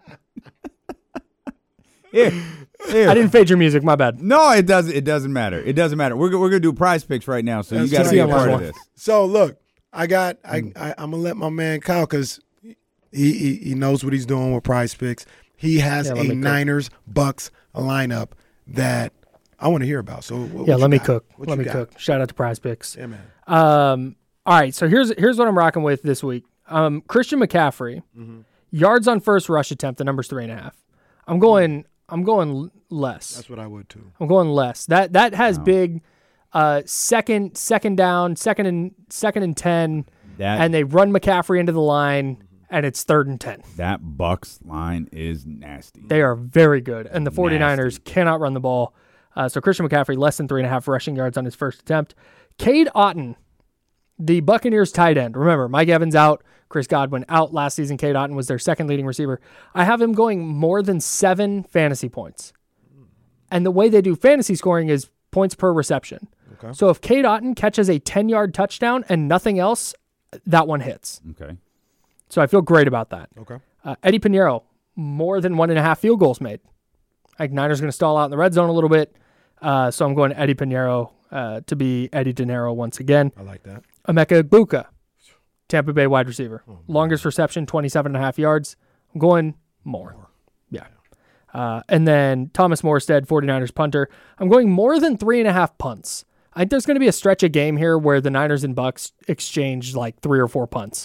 Here, here. I didn't fade your music. My bad. No, it doesn't. It doesn't matter. It doesn't matter. We're go- we're gonna do Prize Picks right now, so you got to be a part of this. So look, I got. I, I I'm gonna let my man Kyle because he, he he knows what he's doing with Prize Picks. He has Yeah, a let me cook. Niners Bucks lineup that I want to hear about. So what, Yeah, what let you me got? cook. What Let you me got? cook. Shout out to Prize Picks. Yeah, man. Um, all right, so here's here's what I'm rocking with this week. Um, Christian McCaffrey, Mm-hmm. yards on first rush attempt. The number's three and a half. I'm going. I'm going l- less. That's what I would too. I'm going less. That that has big uh, second second down, second and second and ten, That- and they run McCaffrey into the line, and it's third and ten. That Bucks line is nasty. They are very good, and the 49ers cannot run the ball. Uh, so Christian McCaffrey, less than three and a half rushing yards on his first attempt. Cade Otton, the Buccaneers tight end. Remember, Mike Evans out, Chris Godwin out last season. Cade Otton was their second leading receiver. I have him going more than seven fantasy points. And the way they do fantasy scoring is points per reception. Okay. So if Cade Otton catches a ten-yard touchdown and nothing else, that one hits. Okay. So I feel great about that. Okay. Uh, Eddie Pinheiro, more than one and a half field goals made. I think Niners going to stall out in the red zone a little bit. Uh, so I'm going Eddie Pinheiro uh, to be Eddie De Niro once again. I like that. Emeka Egbuka, Tampa Bay wide receiver. Longest reception, twenty-seven and a half yards. I'm going more. Yeah. Uh, and then Thomas Morstead, 49ers punter. I'm going more than three and a half punts. I think there's going to be a stretch of game here where the Niners and Bucks exchange like three or four punts.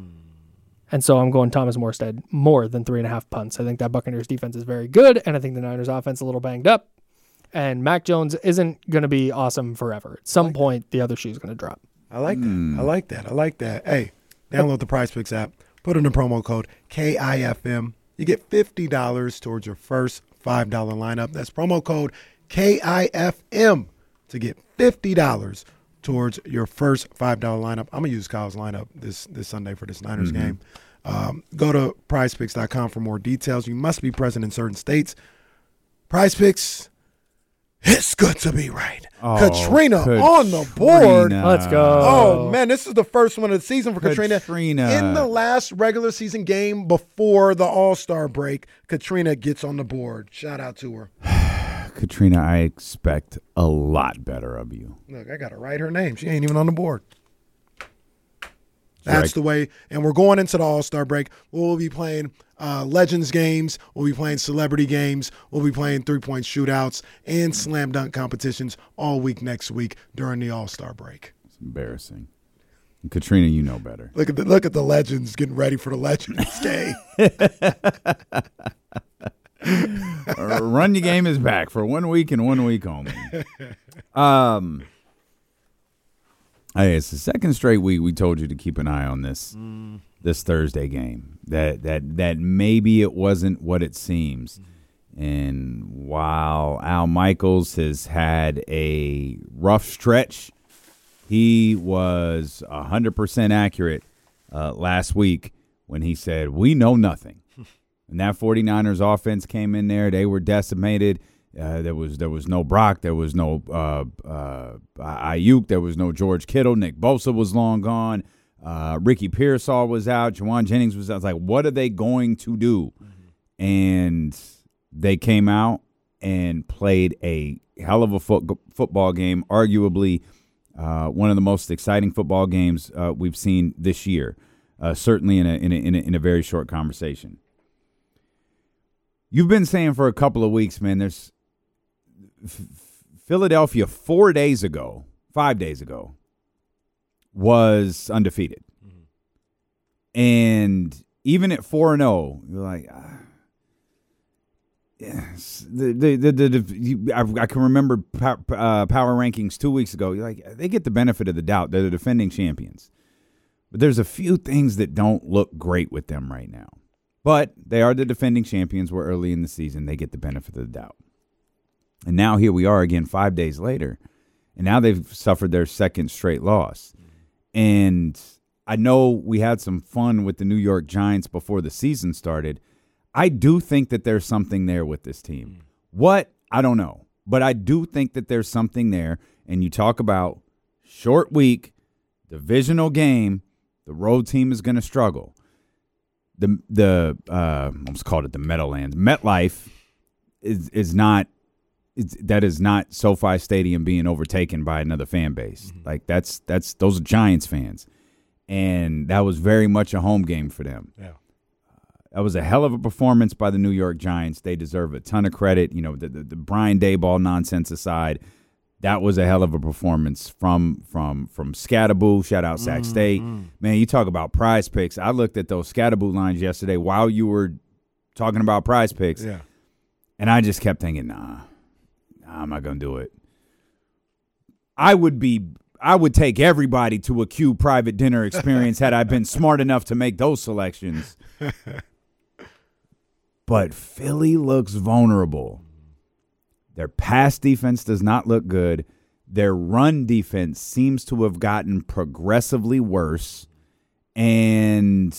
And so I'm going Thomas Morstead more than three and a half punts. I think that Buccaneers defense is very good, and I think the Niners offense a little banged up. And Mac Jones isn't going to be awesome forever. At some point, the other shoe is going to drop. I like that. I like that. I like that. Hey, download the Prize Picks app. Put in the promo code K I F M. You get fifty dollars towards your first five dollar lineup. That's promo code K I F M to get fifty dollars towards your first five dollar lineup. I'm going to use Kyle's lineup this, this Sunday for this Niners Mm-hmm. game. Um, go to prize picks dot com for more details. You must be present in certain states. Prize Picks, it's good to be right. Oh, Katrina, on the board. Katrina. Let's go. Oh, man, this is the first one of the season for Katrina. Katrina. In the last regular season game before the All-Star break, Katrina gets on the board. Shout out to her. Katrina, I expect a lot better of you. Look, I got to write her name. She ain't even on the board. Right. That's the way. And we're going into the All-Star break. We'll be playing uh, Legends games. We'll be playing celebrity games. We'll be playing three-point shootouts and slam dunk competitions all week next week during the All-Star break. It's embarrassing. And Katrina, you know better. Look at the look at the Legends getting ready for the Legends game. Uh, Run Your Game is back for one week and one week only. Um, hey, it's the second straight week we told you to keep an eye on this Mm. this Thursday game. That that that maybe it wasn't what it seems. And while Al Michaels has had a rough stretch, he was one hundred percent accurate uh, last week when he said, we know nothing. And that 49ers offense came in there. They were decimated. Uh, there was there was no Brock. There was no uh, uh, Ayuk. There was no George Kittle. Nick Bosa was long gone. Uh, Ricky Pearsall was out. Juwan Jennings was out. I was like, what are they going to do? Mm-hmm. And they came out and played a hell of a foot, football game, arguably uh, one of the most exciting football games uh, we've seen this year, uh, certainly in a, in, a, in, a, in a very short conversation. You've been saying for a couple of weeks, man, there's F- Philadelphia four days ago, five days ago, was undefeated. Mm-hmm. And even at four and oh, you're like, ah, yes. The, the, the, the, the, you, I, I can remember power, uh, power rankings two weeks ago. You're like, they get the benefit of the doubt. They're the defending champions. But there's a few things that don't look great with them right now. But they are the defending champions. We're early in the season. They get the benefit of the doubt. And now here we are again five days later, and now they've suffered their second straight loss. And I know we had some fun with the New York Giants before the season started. I do think that there's something there with this team. What? I don't know. But I do think that there's something there. And you talk about short week, divisional game, the road team is going to struggle. The the uh, let's call it the Meadowlands. MetLife is is not is, that is not SoFi Stadium being overtaken by another fan base. Mm-hmm. Like that's that's those are Giants fans, and that was very much a home game for them. Yeah, uh, that was a hell of a performance by the New York Giants. They deserve a ton of credit. You know, the the, the Brian Daboll nonsense aside. That was a hell of a performance from from from Scatterboo. Shout out Sac mm-hmm. State. Man, you talk about Prize Picks. I looked at those Scatterboo lines yesterday while you were talking about Prize Picks. Yeah. And I just kept thinking, nah, nah I'm not going to do it. I would be I would take everybody to a Q private dinner experience had I been smart enough to make those selections. But Philly looks vulnerable. Their pass defense does not look good. Their run defense seems to have gotten progressively worse. And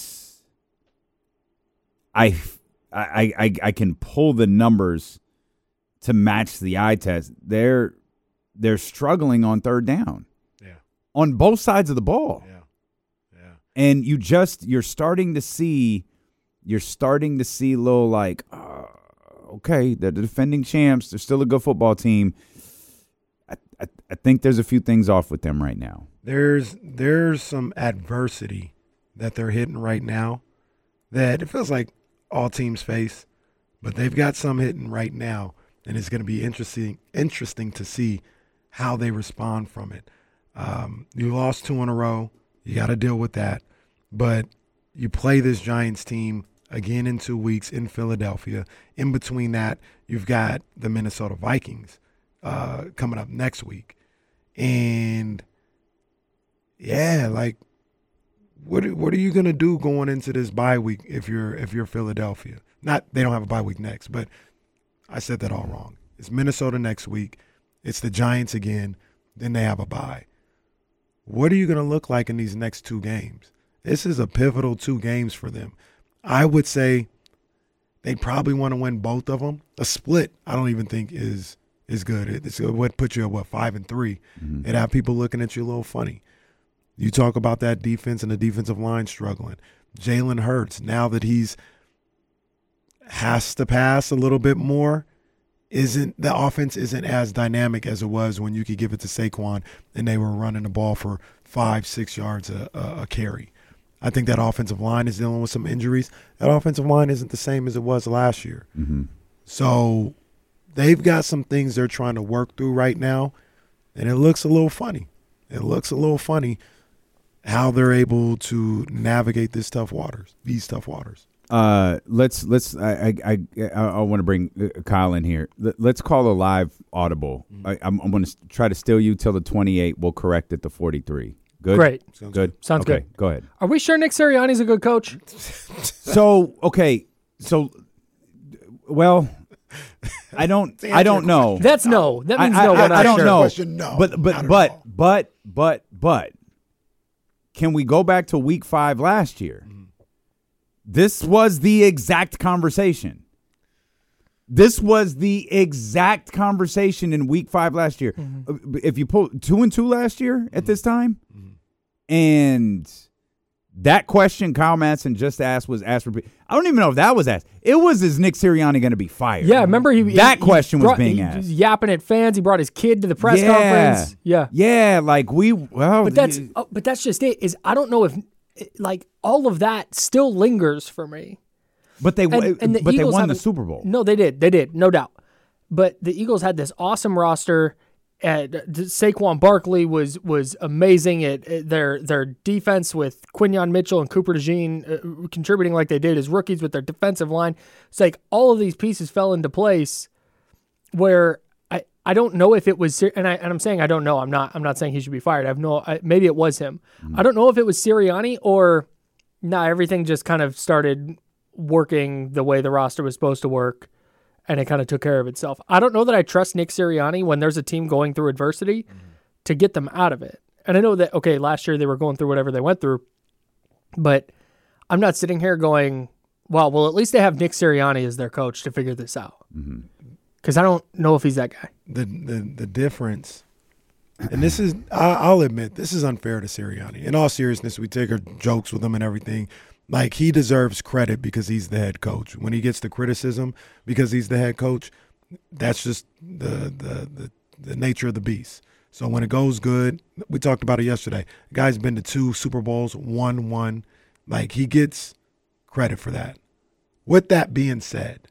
I, I, I, I can pull the numbers to match the eye test. They're they're struggling on third down. Yeah. On both sides of the ball. Yeah. Yeah. And you just you're starting to see you're starting to see little like uh, okay, they're the defending champs. They're still a good football team. I, I, I think there's a few things off with them right now. There's there's some adversity that they're hitting right now that it feels like all teams face, but they've got some hitting right now, and it's going to be interesting interesting to see how they respond from it. Um, you lost two in a row. You got to deal with that. But you play this Giants team again in two weeks in Philadelphia. In between that, you've got the Minnesota Vikings uh, coming up next week. And, yeah, like, what what are you going to do going into this bye week if you're if you're Philadelphia? Not they don't have a bye week next, but I said that all wrong. It's Minnesota next week. It's the Giants again. Then they have a bye. What are you going to look like in these next two games? This is a pivotal two games for them. I would say they probably want to win both of them. A split, I don't even think is is good. It's, it would put you at, what, five and three, mm-hmm. and have people looking at you a little funny. You talk about that defense and the defensive line struggling. Jalen Hurts, now that he's has to pass a little bit more, isn't the offense isn't as dynamic as it was when you could give it to Saquon and they were running the ball for five, six yards a, a, a carry. I think that offensive line is dealing with some injuries. That offensive line isn't the same as it was last year. Mm-hmm. So they've got some things they're trying to work through right now, and it looks a little funny. It looks a little funny how they're able to navigate this tough waters, these tough waters. Uh, let's let's I I I, I want to bring Kyle in here. Let's call a live audible. Mm-hmm. I, I'm, I'm going to try to steal you till the twenty-eight. We'll correct it to forty-three. Good. Great. Sounds good. Sounds okay, good. Go ahead. Are we sure Nick Sirianni's a good coach? So okay, so well, I don't I don't know. That's no. That means I, no. I, We're not I don't sure. know. Question, no, but but but but but but can we go back to week five last year? This was the exact conversation. This was the exact conversation in week five last year. Mm-hmm. If you pull two and two last year at this time, mm-hmm. and that question Kyle Madsen just asked was asked. Repeat. I don't even know if that was asked. It was, is Nick Sirianni going to be fired? Yeah, remember he that he, question he brought, was being he asked. was yapping at fans. He brought his kid to the press yeah. conference. Yeah, yeah, like we. Well, but that's oh, but that's just it. Is I don't know if. Like, all of that still lingers for me. But they and, and the but Eagles they won the have, Super Bowl. No, they did. They did, no doubt. But the Eagles had this awesome roster. Uh, Saquon Barkley was was amazing at, at their their defense with Quinyon Mitchell and Cooper DeJean uh, contributing like they did as rookies with their defensive line. It's like all of these pieces fell into place where I, I don't know if it was, and, I, and I'm saying I don't know. I'm not I'm not saying he should be fired. I have no. I, maybe it was him. Mm-hmm. I don't know if it was Sirianni or nah. Everything just kind of started working the way the roster was supposed to work, and it kind of took care of itself. I don't know that I trust Nick Sirianni when there's a team going through adversity, mm-hmm. to get them out of it. And I know that, okay, last year they were going through whatever they went through, but I'm not sitting here going, well, well, at least they have Nick Sirianni as their coach to figure this out. Because I don't know if he's that guy. The the the difference, and this is, I, I'll admit, this is unfair to Sirianni. In all seriousness, we take our jokes with him and everything. Like, he deserves credit because he's the head coach. When he gets the criticism because he's the head coach, that's just the the the, the nature of the beast. So when it goes good, we talked about it yesterday. The guy's been to two Super Bowls, won one. Like, he gets credit for that. With that being said,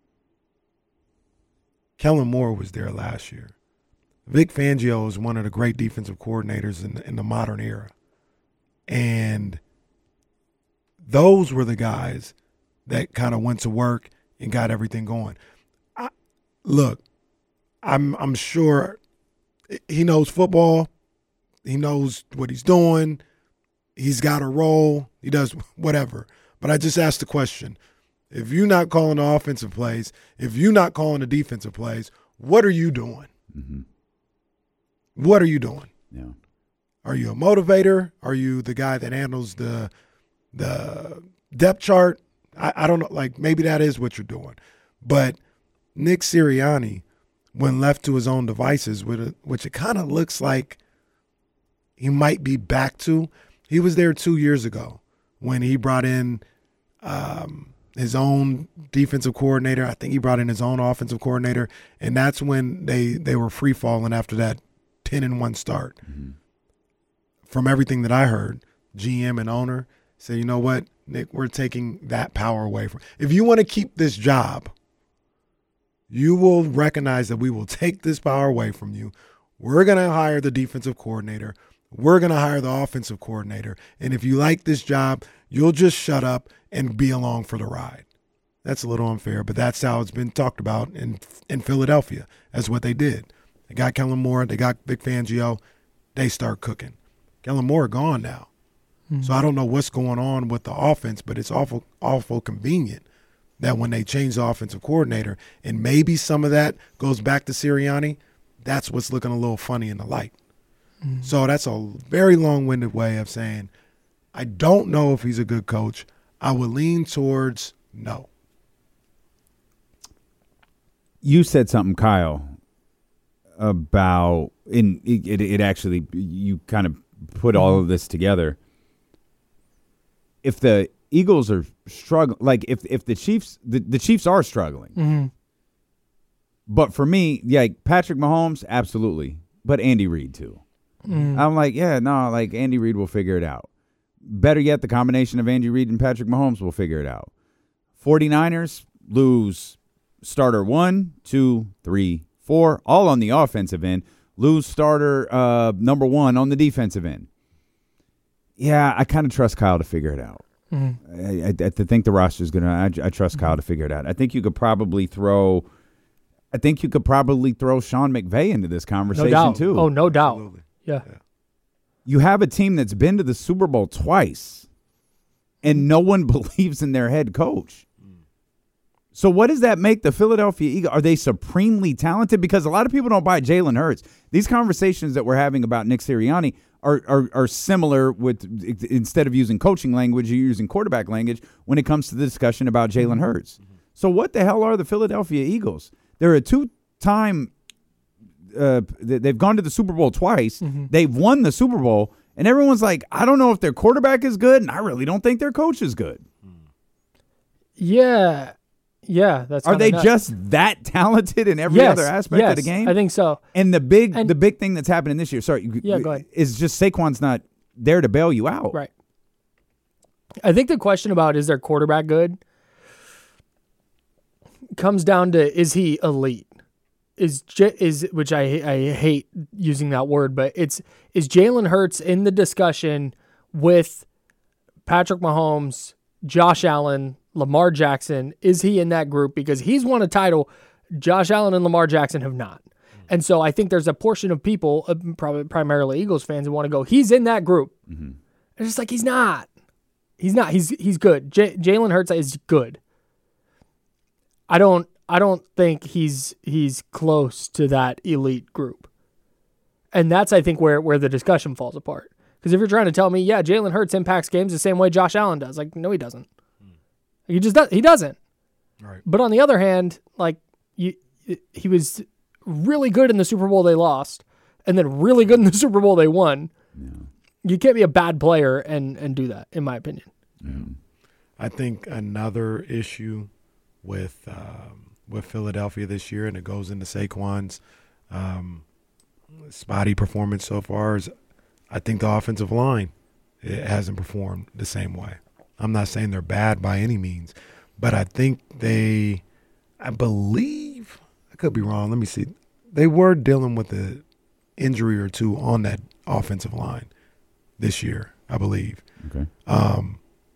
Kellen Moore was there last year. Vic Fangio is one of the great defensive coordinators in the, in the modern era. And those were the guys that kind of went to work and got everything going. I, look, I'm I'm sure he knows football. He knows what he's doing. He's got a role. He does whatever. But I just asked the question, if you're not calling the offensive plays, if you're not calling the defensive plays, what are you doing? Mm-hmm. What are you doing? Yeah. Are you a motivator? Are you the guy that handles the the depth chart? I, I don't know. Like, maybe that is what you're doing. But Nick Sirianni, when left to his own devices, which it kind of looks like he might be back to, he was there two years ago when he brought in um, his own defensive coordinator. I think he brought in his own offensive coordinator, and that's when they, they were free-falling after that ten and one start. Mm-hmm. From everything that I heard, G M and owner say, you know what, Nick, we're taking that power away from. If you want to keep this job, you will recognize that we will take this power away from you. We're going to hire the defensive coordinator. We're going to hire the offensive coordinator. And if you like this job, you'll just shut up and be along for the ride. That's a little unfair, but that's how it's been talked about in in Philadelphia. That's what they did. They got Kellen Moore. They got Vic Fangio. They start cooking. Kellen Moore gone now. Mm-hmm. So I don't know what's going on with the offense, but it's awful, awful convenient that when they change the offensive coordinator, and maybe some of that goes back to Sirianni, that's what's looking a little funny in the light. Mm-hmm. So that's a very long-winded way of saying I don't know if he's a good coach. I would lean towards no. You said something, Kyle, about in it, it actually you kind of put all of this together. If the Eagles are struggling, like if if the Chiefs the, the Chiefs are struggling. Mm-hmm. But for me, yeah, Patrick Mahomes, absolutely. But Andy Reid too. Mm. I'm like, yeah, no, like Andy Reid will figure it out. Better yet, the combination of Andy Reid and Patrick Mahomes will figure it out. 49ers lose starter one, two, three, four, all on the offensive end. Lose starter uh, number one on the defensive end. Yeah, I kind of trust Kyle to figure it out. Mm-hmm. I, I, I think the roster is going to – I trust Kyle to figure it out. I think you could probably throw – I think you could probably throw Sean McVay into this conversation no doubt. too. Oh, no doubt. Absolutely. Yeah. yeah. You have a team that's been to the Super Bowl twice, and no one believes in their head coach. So what does that make the Philadelphia Eagles? Are they supremely talented? Because a lot of people don't buy Jalen Hurts. These conversations that we're having about Nick Sirianni are, are are similar with, instead of using coaching language, you're using quarterback language when it comes to the discussion about Jalen Hurts. Mm-hmm. So what the hell are the Philadelphia Eagles? They're a two-time uh, – they've gone to the Super Bowl twice. Mm-hmm. They've won the Super Bowl. And everyone's like, I don't know if their quarterback is good, and I really don't think their coach is good. Yeah. Yeah, that's are they nuts. just that talented in every yes, other aspect yes, of the game? I think so. And the big, and, the big thing that's happening this year, sorry, yeah, go ahead. is just Saquon's not there to bail you out. Right. I think the question about is their quarterback good comes down to is he elite? Is is which I I hate using that word, but it's is Jalen Hurts in the discussion with Patrick Mahomes, Josh Allen, Lamar Jackson? Is he in that group? Because he's won a title. Josh Allen and Lamar Jackson have not. And so I think there's a portion of people, uh, probably primarily Eagles fans, who want to go, he's in that group. Mm-hmm. It's just like, he's not. He's not. He's he's good. J- Jalen Hurts is good. I don't I don't think he's he's close to that elite group. And that's, I think, where, where the discussion falls apart. Because if you're trying to tell me, yeah, Jalen Hurts impacts games the same way Josh Allen does, like, no, he doesn't. He just does. He doesn't. Right. But on the other hand, like, you, he was really good in the Super Bowl they lost, and then really good in the Super Bowl they won. Yeah. You can't be a bad player and, and do that, in my opinion. Yeah. I think another issue with um, with Philadelphia this year, and it goes into Saquon's um, spotty performance so far, is I think the offensive line it hasn't performed the same way. I'm not saying they're bad by any means, but I think they, I believe, I could be wrong. Let me see. They were dealing with an injury or two on that offensive line this year, I believe. Okay. Um,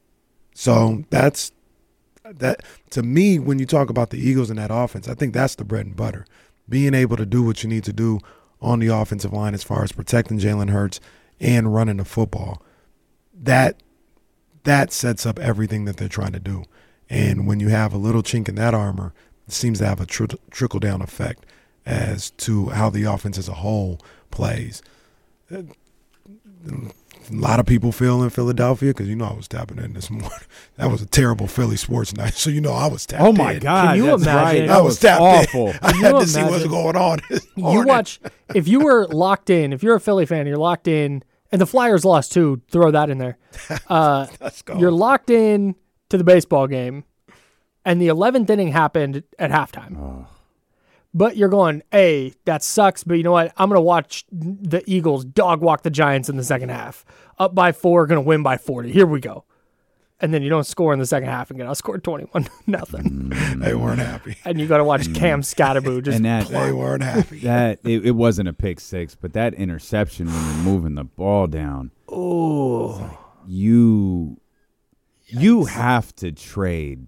so that's that to me. When you talk about the Eagles and that offense, I think that's the bread and butter. Being able to do what you need to do on the offensive line as far as protecting Jalen Hurts and running the football. That that sets up everything that they're trying to do. And when you have a little chink in that armor, it seems to have a tr- trickle down effect as to how the offense as a whole plays. A lot of people feel in Philadelphia, because you know I was tapping in this morning. That was a terrible Philly sports night, so you know I was tapped in. Oh, my God. Can you that's imagine? Right. I was tapped awful. in. I Can had you to see what's imagine? going on this You morning. watch, if you were locked in, if you're a Philly fan, you're locked in, and the Flyers lost too, throw that in there. Uh, Let's go. You're locked in to the baseball game, and the eleventh inning happened at halftime. Oh. But you're going, hey, that sucks, but you know what? I'm going to watch the Eagles dog walk the Giants in the second half. Up by four, going to win by forty. Here we go. And then you don't score in the second half and get outscored twenty-one nothing. They weren't happy. And you got to watch Cam Scatterboo just And that, They weren't happy. that it, it wasn't a pick six, but that interception when you're moving the ball down, oh, you you have to trade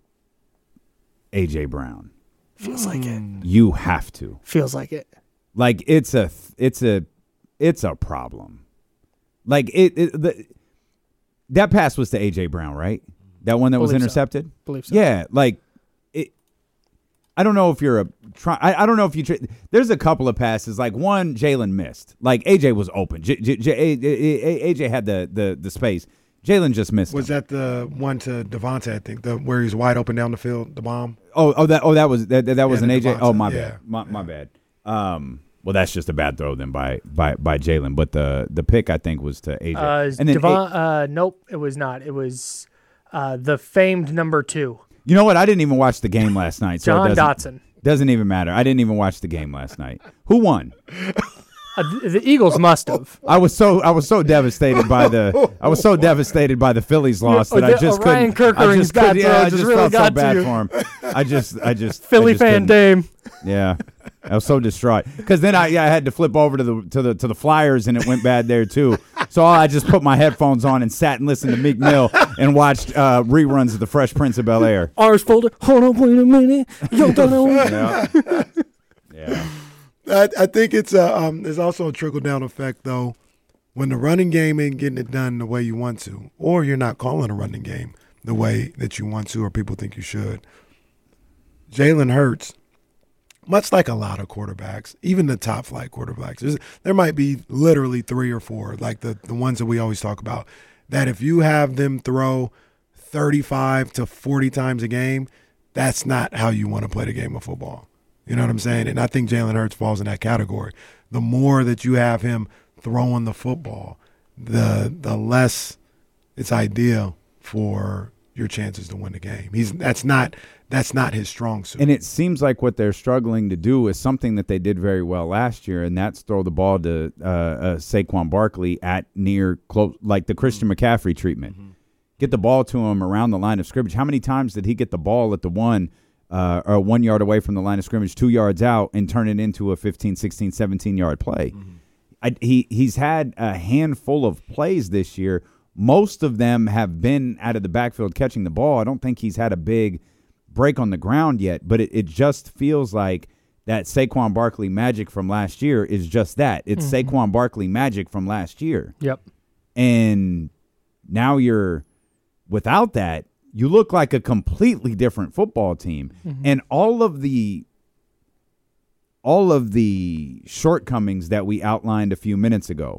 A J Brown. feels like it. You have to. Feels like it. Like it's a it's a it's a problem. Like it, it the that pass was to A J Brown, right? That one that was Believe so. intercepted. Believe so. Yeah, like it. I don't know if you're a try. I, I don't know if you. Tra- There's a couple of passes. Like one, Jalen missed. Like A J was open. J, J, J, A, A, A J had the the the space. Jalen just missed. Was him. that the one to Devontae, I think, the where he's wide open down the field, the bomb? Oh, oh, that, oh, that was that. That was Yeah, an the A J. Devontae, Oh, my yeah. bad. My, my bad. Um, well, that's just a bad throw then by by by Jalen. But the the pick I think was to A J. Uh, and then Devon, A- uh, nope, it was not. It was uh, the famed number two. you know what? I didn't even watch the game last night. So John it doesn't, Dotson. Doesn't even matter. I didn't even watch the game last night. Who won? Uh, the, the Eagles must have. I was so I was so devastated by the I was so devastated by the Phillies loss that Yeah, I the- just Ryan couldn't. I Kirkering's just bad could, throw yeah, I just just really felt so got to bad you. for him. I just I just Philly I just fan couldn't. Dame. Yeah, I was so distraught because then I, yeah, I had to flip over to the to the to the Flyers and it went bad there too. So I just put my headphones on and sat and listened to Meek Mill and watched uh, reruns of The Fresh Prince of Bel Air. Ours folder. Hold on, wait a minute. Yo, don't know. Yeah. Yeah. I, I think it's a, um, there's also a trickle down effect though, when the running game ain't getting it done the way you want to, or you're not calling a running game the way that you want to, or people think you should. Jalen Hurts, much like a lot of quarterbacks, even the top flight quarterbacks, there's, there might be literally three or four, like the the ones that we always talk about, that if you have them throw thirty-five to forty times a game, that's not how you want to play the game of football. You know what I'm saying? And I think Jalen Hurts falls in that category. The more that you have him throwing the football, the the less it's ideal for your chances to win the game. He's that's not that's not his strong suit. And it seems like what they're struggling to do is something that they did very well last year, and that's throw the ball to uh, uh, Saquon Barkley at near close, like the Christian McCaffrey treatment. Mm-hmm. Get the ball to him around the line of scrimmage. How many times did he get the ball at the one uh, or one yard away from the line of scrimmage, two yards out, and turn it into a fifteen, sixteen, seventeen-yard play? Mm-hmm. I, he He's had a handful of plays this year. Most of them have been out of the backfield catching the ball. I don't think he's had a big break on the ground yet, but it, it just feels like that Saquon Barkley magic from last year is just that. It's mm-hmm. Saquon Barkley magic from last year. Yep. And now you're without that, you look like a completely different football team. Mm-hmm. And all of the all of the shortcomings that we outlined a few minutes ago,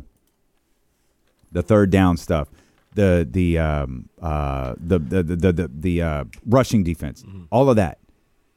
the third down stuff, the the um, uh, the the the the, the, the uh, rushing defense, mm-hmm. all of that,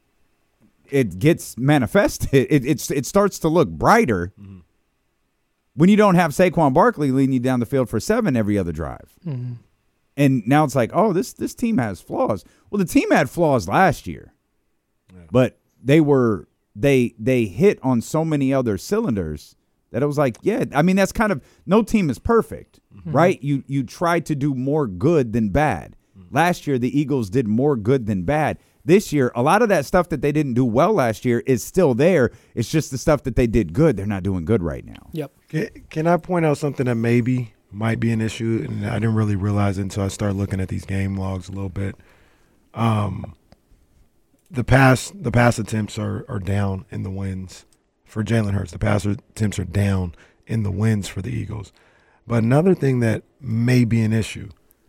it gets manifested. It it's it starts to look brighter mm-hmm. when you don't have Saquon Barkley leading you down the field for seven every other drive. Mm-hmm. And now it's like, oh, this this team has flaws. Well, the team had flaws last year, yeah. but they were they they hit on so many other cylinders that it was like, yeah, I mean, that's kind of no team is perfect, mm-hmm. right? You you try to do more good than bad. Mm-hmm. Last year, the Eagles did more good than bad. This year, a lot of that stuff that they didn't do well last year is still there. It's just the stuff that they did good. They're not doing good right now. Yep. Can, can I point out something that maybe might be an issue, and I didn't really realize it until I started looking at these game logs a little bit. Um, the pass the pass attempts are, are down in the wins for Jalen Hurts. The pass attempts are down in the wins for the Eagles. But another thing that may be an issue,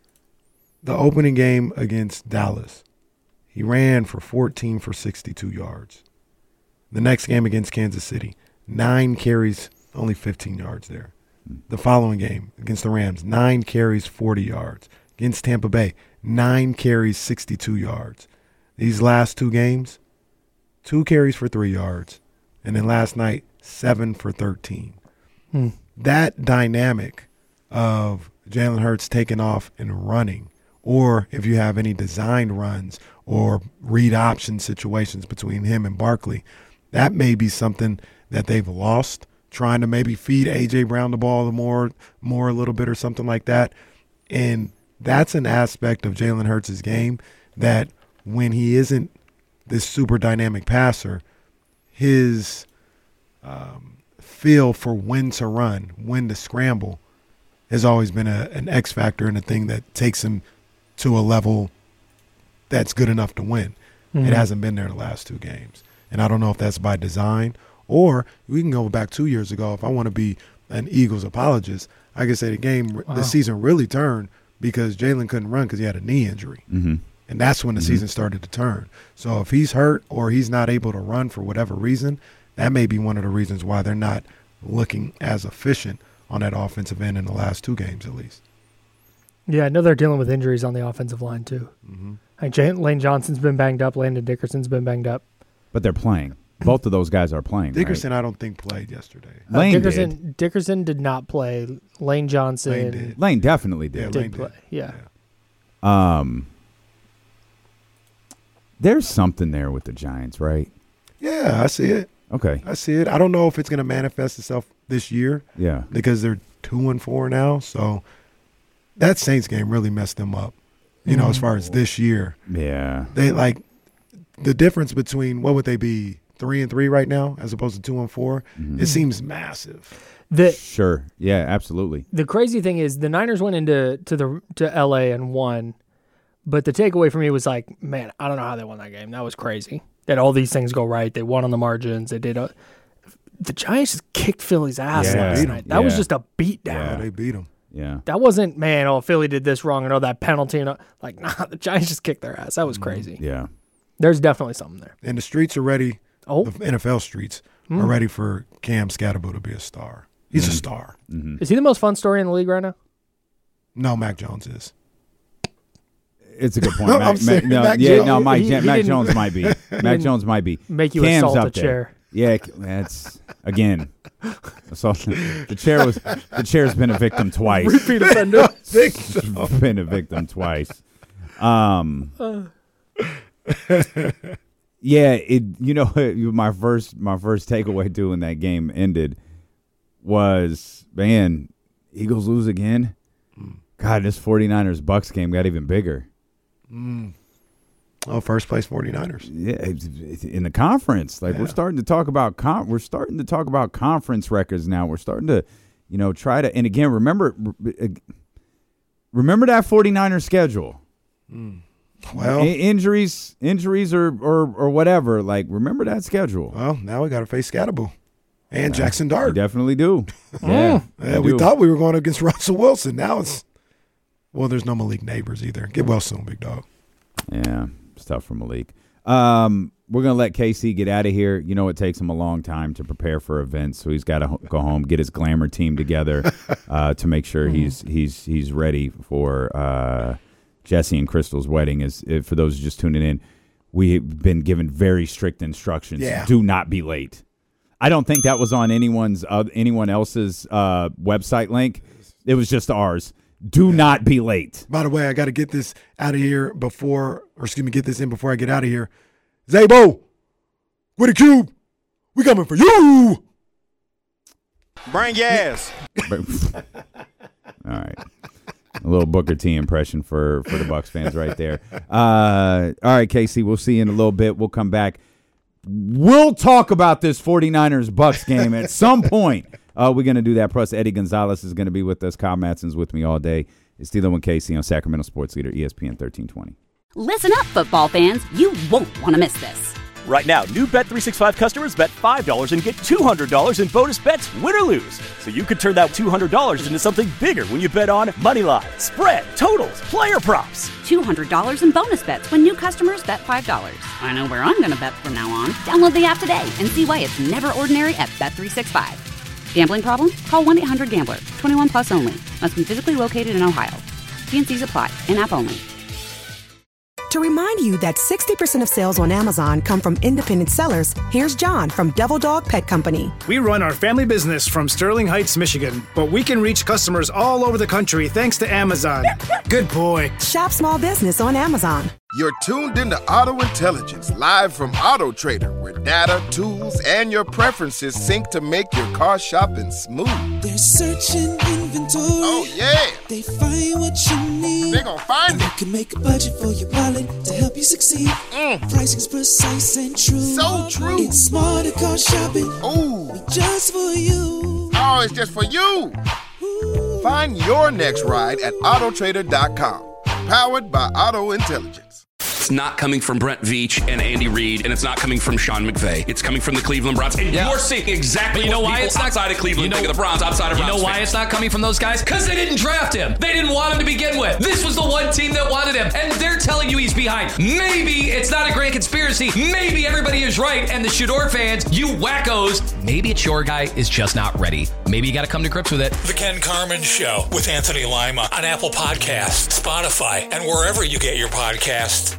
the opening game against Dallas, he ran for fourteen for sixty-two yards. The next game against Kansas City, nine carries, only fifteen yards there. The following game against the Rams, nine carries, forty yards. Against Tampa Bay, nine carries, sixty-two yards. These last two games, two carries for three yards. And then last night, seven for thirteen. Hmm. That dynamic of Jalen Hurts taking off and running, or if you have any designed runs or read option situations between him and Barkley, that may be something that they've lost, trying to maybe feed A J. Brown the ball more, more a little bit or something like that. And that's an aspect of Jalen Hurts' game that when he isn't this super dynamic passer, his um, feel for when to run, when to scramble has always been a, an X factor and a thing that takes him to a level that's good enough to win. Mm-hmm. It hasn't been there the last two games. And I don't know if that's by design, or we can go back two years ago. If I want to be an Eagles apologist, I could say the game, wow. the season really turned because Jalen couldn't run because he had a knee injury. Mm-hmm. And that's when the mm-hmm. season started to turn. So if he's hurt or he's not able to run for whatever reason, that may be one of the reasons why they're not looking as efficient on that offensive end in the last two games at least. Yeah, I know they're dealing with injuries on the offensive line too. Mm-hmm. I think Lane Johnson's been banged up. Landon Dickerson's been banged up. But they're playing. Both of those guys are playing. Dickerson, right? I don't think played yesterday. Uh, Lane Dickerson, did. Dickerson did not play. Lane Johnson Lane, did. Lane definitely did. Yeah, did Lane play. did. Yeah. yeah. Um. There's something there with the Giants, right? Yeah, I see it. Okay. I see it. I don't know if it's going to manifest itself this year. Yeah. Because they're two and four now. So that Saints game really messed them up. You know, mm. as far as this year. Yeah. They like the difference between what would they be three and three right now as opposed to two and four. Mm-hmm. It seems massive. The, sure. Yeah, absolutely. The crazy thing is the Niners went into to the to L A and won. But the takeaway for me was like, man, I don't know how they won that game. That was crazy. That all these things go right. They won on the margins. They did. A, the Giants just kicked Philly's ass yeah. last night. That yeah. was just a beat down. Yeah, they beat them. Yeah. That wasn't, man, oh, Philly did this wrong and oh, that penalty. And, like, nah, the Giants just kicked their ass. That was crazy. Yeah. There's definitely something there. And the streets are ready. Oh. The N F L streets mm. are ready for Cam Scatterbo to be a star. He's mm-hmm. a star. Mm-hmm. Is he the most fun story in the league right now? No, Mac Jones is. It's a good point. no, Mac, I'm saying, Mac, no, Mac yeah, Jones, no, Mike, he, he Mac Jones might be. Mac Jones might be. Make you Cam's assault up a there. chair. Yeah, that's again. Assault. The chair was. The chair's been a victim twice. Repeat offender. Been a victim twice. Um. Yeah, it. You know, my first my first takeaway too when that game ended was, man, Eagles lose again. God, this 49ers Bucks game got even bigger. Mm. Oh, first place 49ers. Yeah, it's, it's in the conference. Like yeah. we're starting to talk about con- we're starting to talk about conference records now. We're starting to, you know, try to and again, remember remember that 49ers schedule. Mm. Well, I- injuries, injuries or, or or whatever, like remember that schedule. Well, now we got to face Scatterbo and yeah, Jackson Dart. We definitely do. Yeah. yeah we do. thought we were going against Russell Wilson. Now it's Well, there's no Malik Neighbors either. Get well soon, big dog. Yeah, it's tough for Malik. Um, we're gonna let K C get out of here. You know, it takes him a long time to prepare for events, so he's got to ho- go home, get his glamour team together uh, to make sure he's he's he's ready for uh, Jesse and Crystal's wedding. Is if, for those just tuning in, we've been given very strict instructions. Yeah. Do not be late. I don't think that was on anyone's uh, anyone else's uh, website link. It was just ours. Do not be late. By the way, I got to get this out of here before, or excuse me, get this in before I get out of here. Zabo, with a cube, we coming for you. Bring your ass. All right. A little Booker T impression for, for the Bucks fans right there. Uh, all right, K C, we'll see you in a little bit. We'll come back. We'll talk about this 49ers Bucks game at some point. Uh, we're going to do that. Plus, Eddie Gonzalez is going to be with us. Kyle Matson's with me all day. It's D'Lo and K C on Sacramento Sports Leader, E S P N thirteen twenty. Listen up, football fans. You won't want to miss this. Right now, new Bet three sixty-five customers bet five dollars and get two hundred dollars in bonus bets, win or lose. So you could turn that two hundred dollars into something bigger when you bet on money line, spread, totals, player props. two hundred dollars in bonus bets when new customers bet five dollars. I know where I'm going to bet from now on. Download the app today and see why it's never ordinary at Bet three sixty-five. Gambling problem? Call one eight hundred gambler. twenty-one plus only. Must be physically located in Ohio. T N Cs apply. In-app only. To remind you that sixty percent of sales on Amazon come from independent sellers, here's John from Devil Dog Pet Company. We run our family business from Sterling Heights, Michigan, but we can reach customers all over the country thanks to Amazon. Good boy. Shop small business on Amazon. You're tuned into Auto Intelligence, live from Auto Trader, where data, tools, and your preferences sync to make your car shopping smooth. They're searching inventory. Oh, yeah. They find what you need. They gon' find and it. You can make a budget for your wallet to help you succeed. Mm. Pricing's precise and true. So true. It's smarter car shopping. Ooh. Just for you. Oh, it's just for you. Ooh. Find your next ride at Auto Trader dot com. Powered by Auto Intelligence. It's not coming from Brent Veach and Andy Reid, and it's not coming from Sean McVay. It's coming from the Cleveland Browns. And yeah. you're seeing exactly but you know what why people it's not, outside of Cleveland you know, think of the Browns, outside of You Browns know why fans. it's not coming from those guys? Because they didn't draft him. They didn't want him to begin with. This was the one team that wanted him, and they're telling you he's behind. Maybe it's not a great conspiracy. Maybe everybody is right, and the Shador fans, you wackos, maybe it's your guy is just not ready. Maybe you got to come to grips with it. The Ken Carman Show with Anthony Lima on Apple Podcasts, Spotify, and wherever you get your podcasts.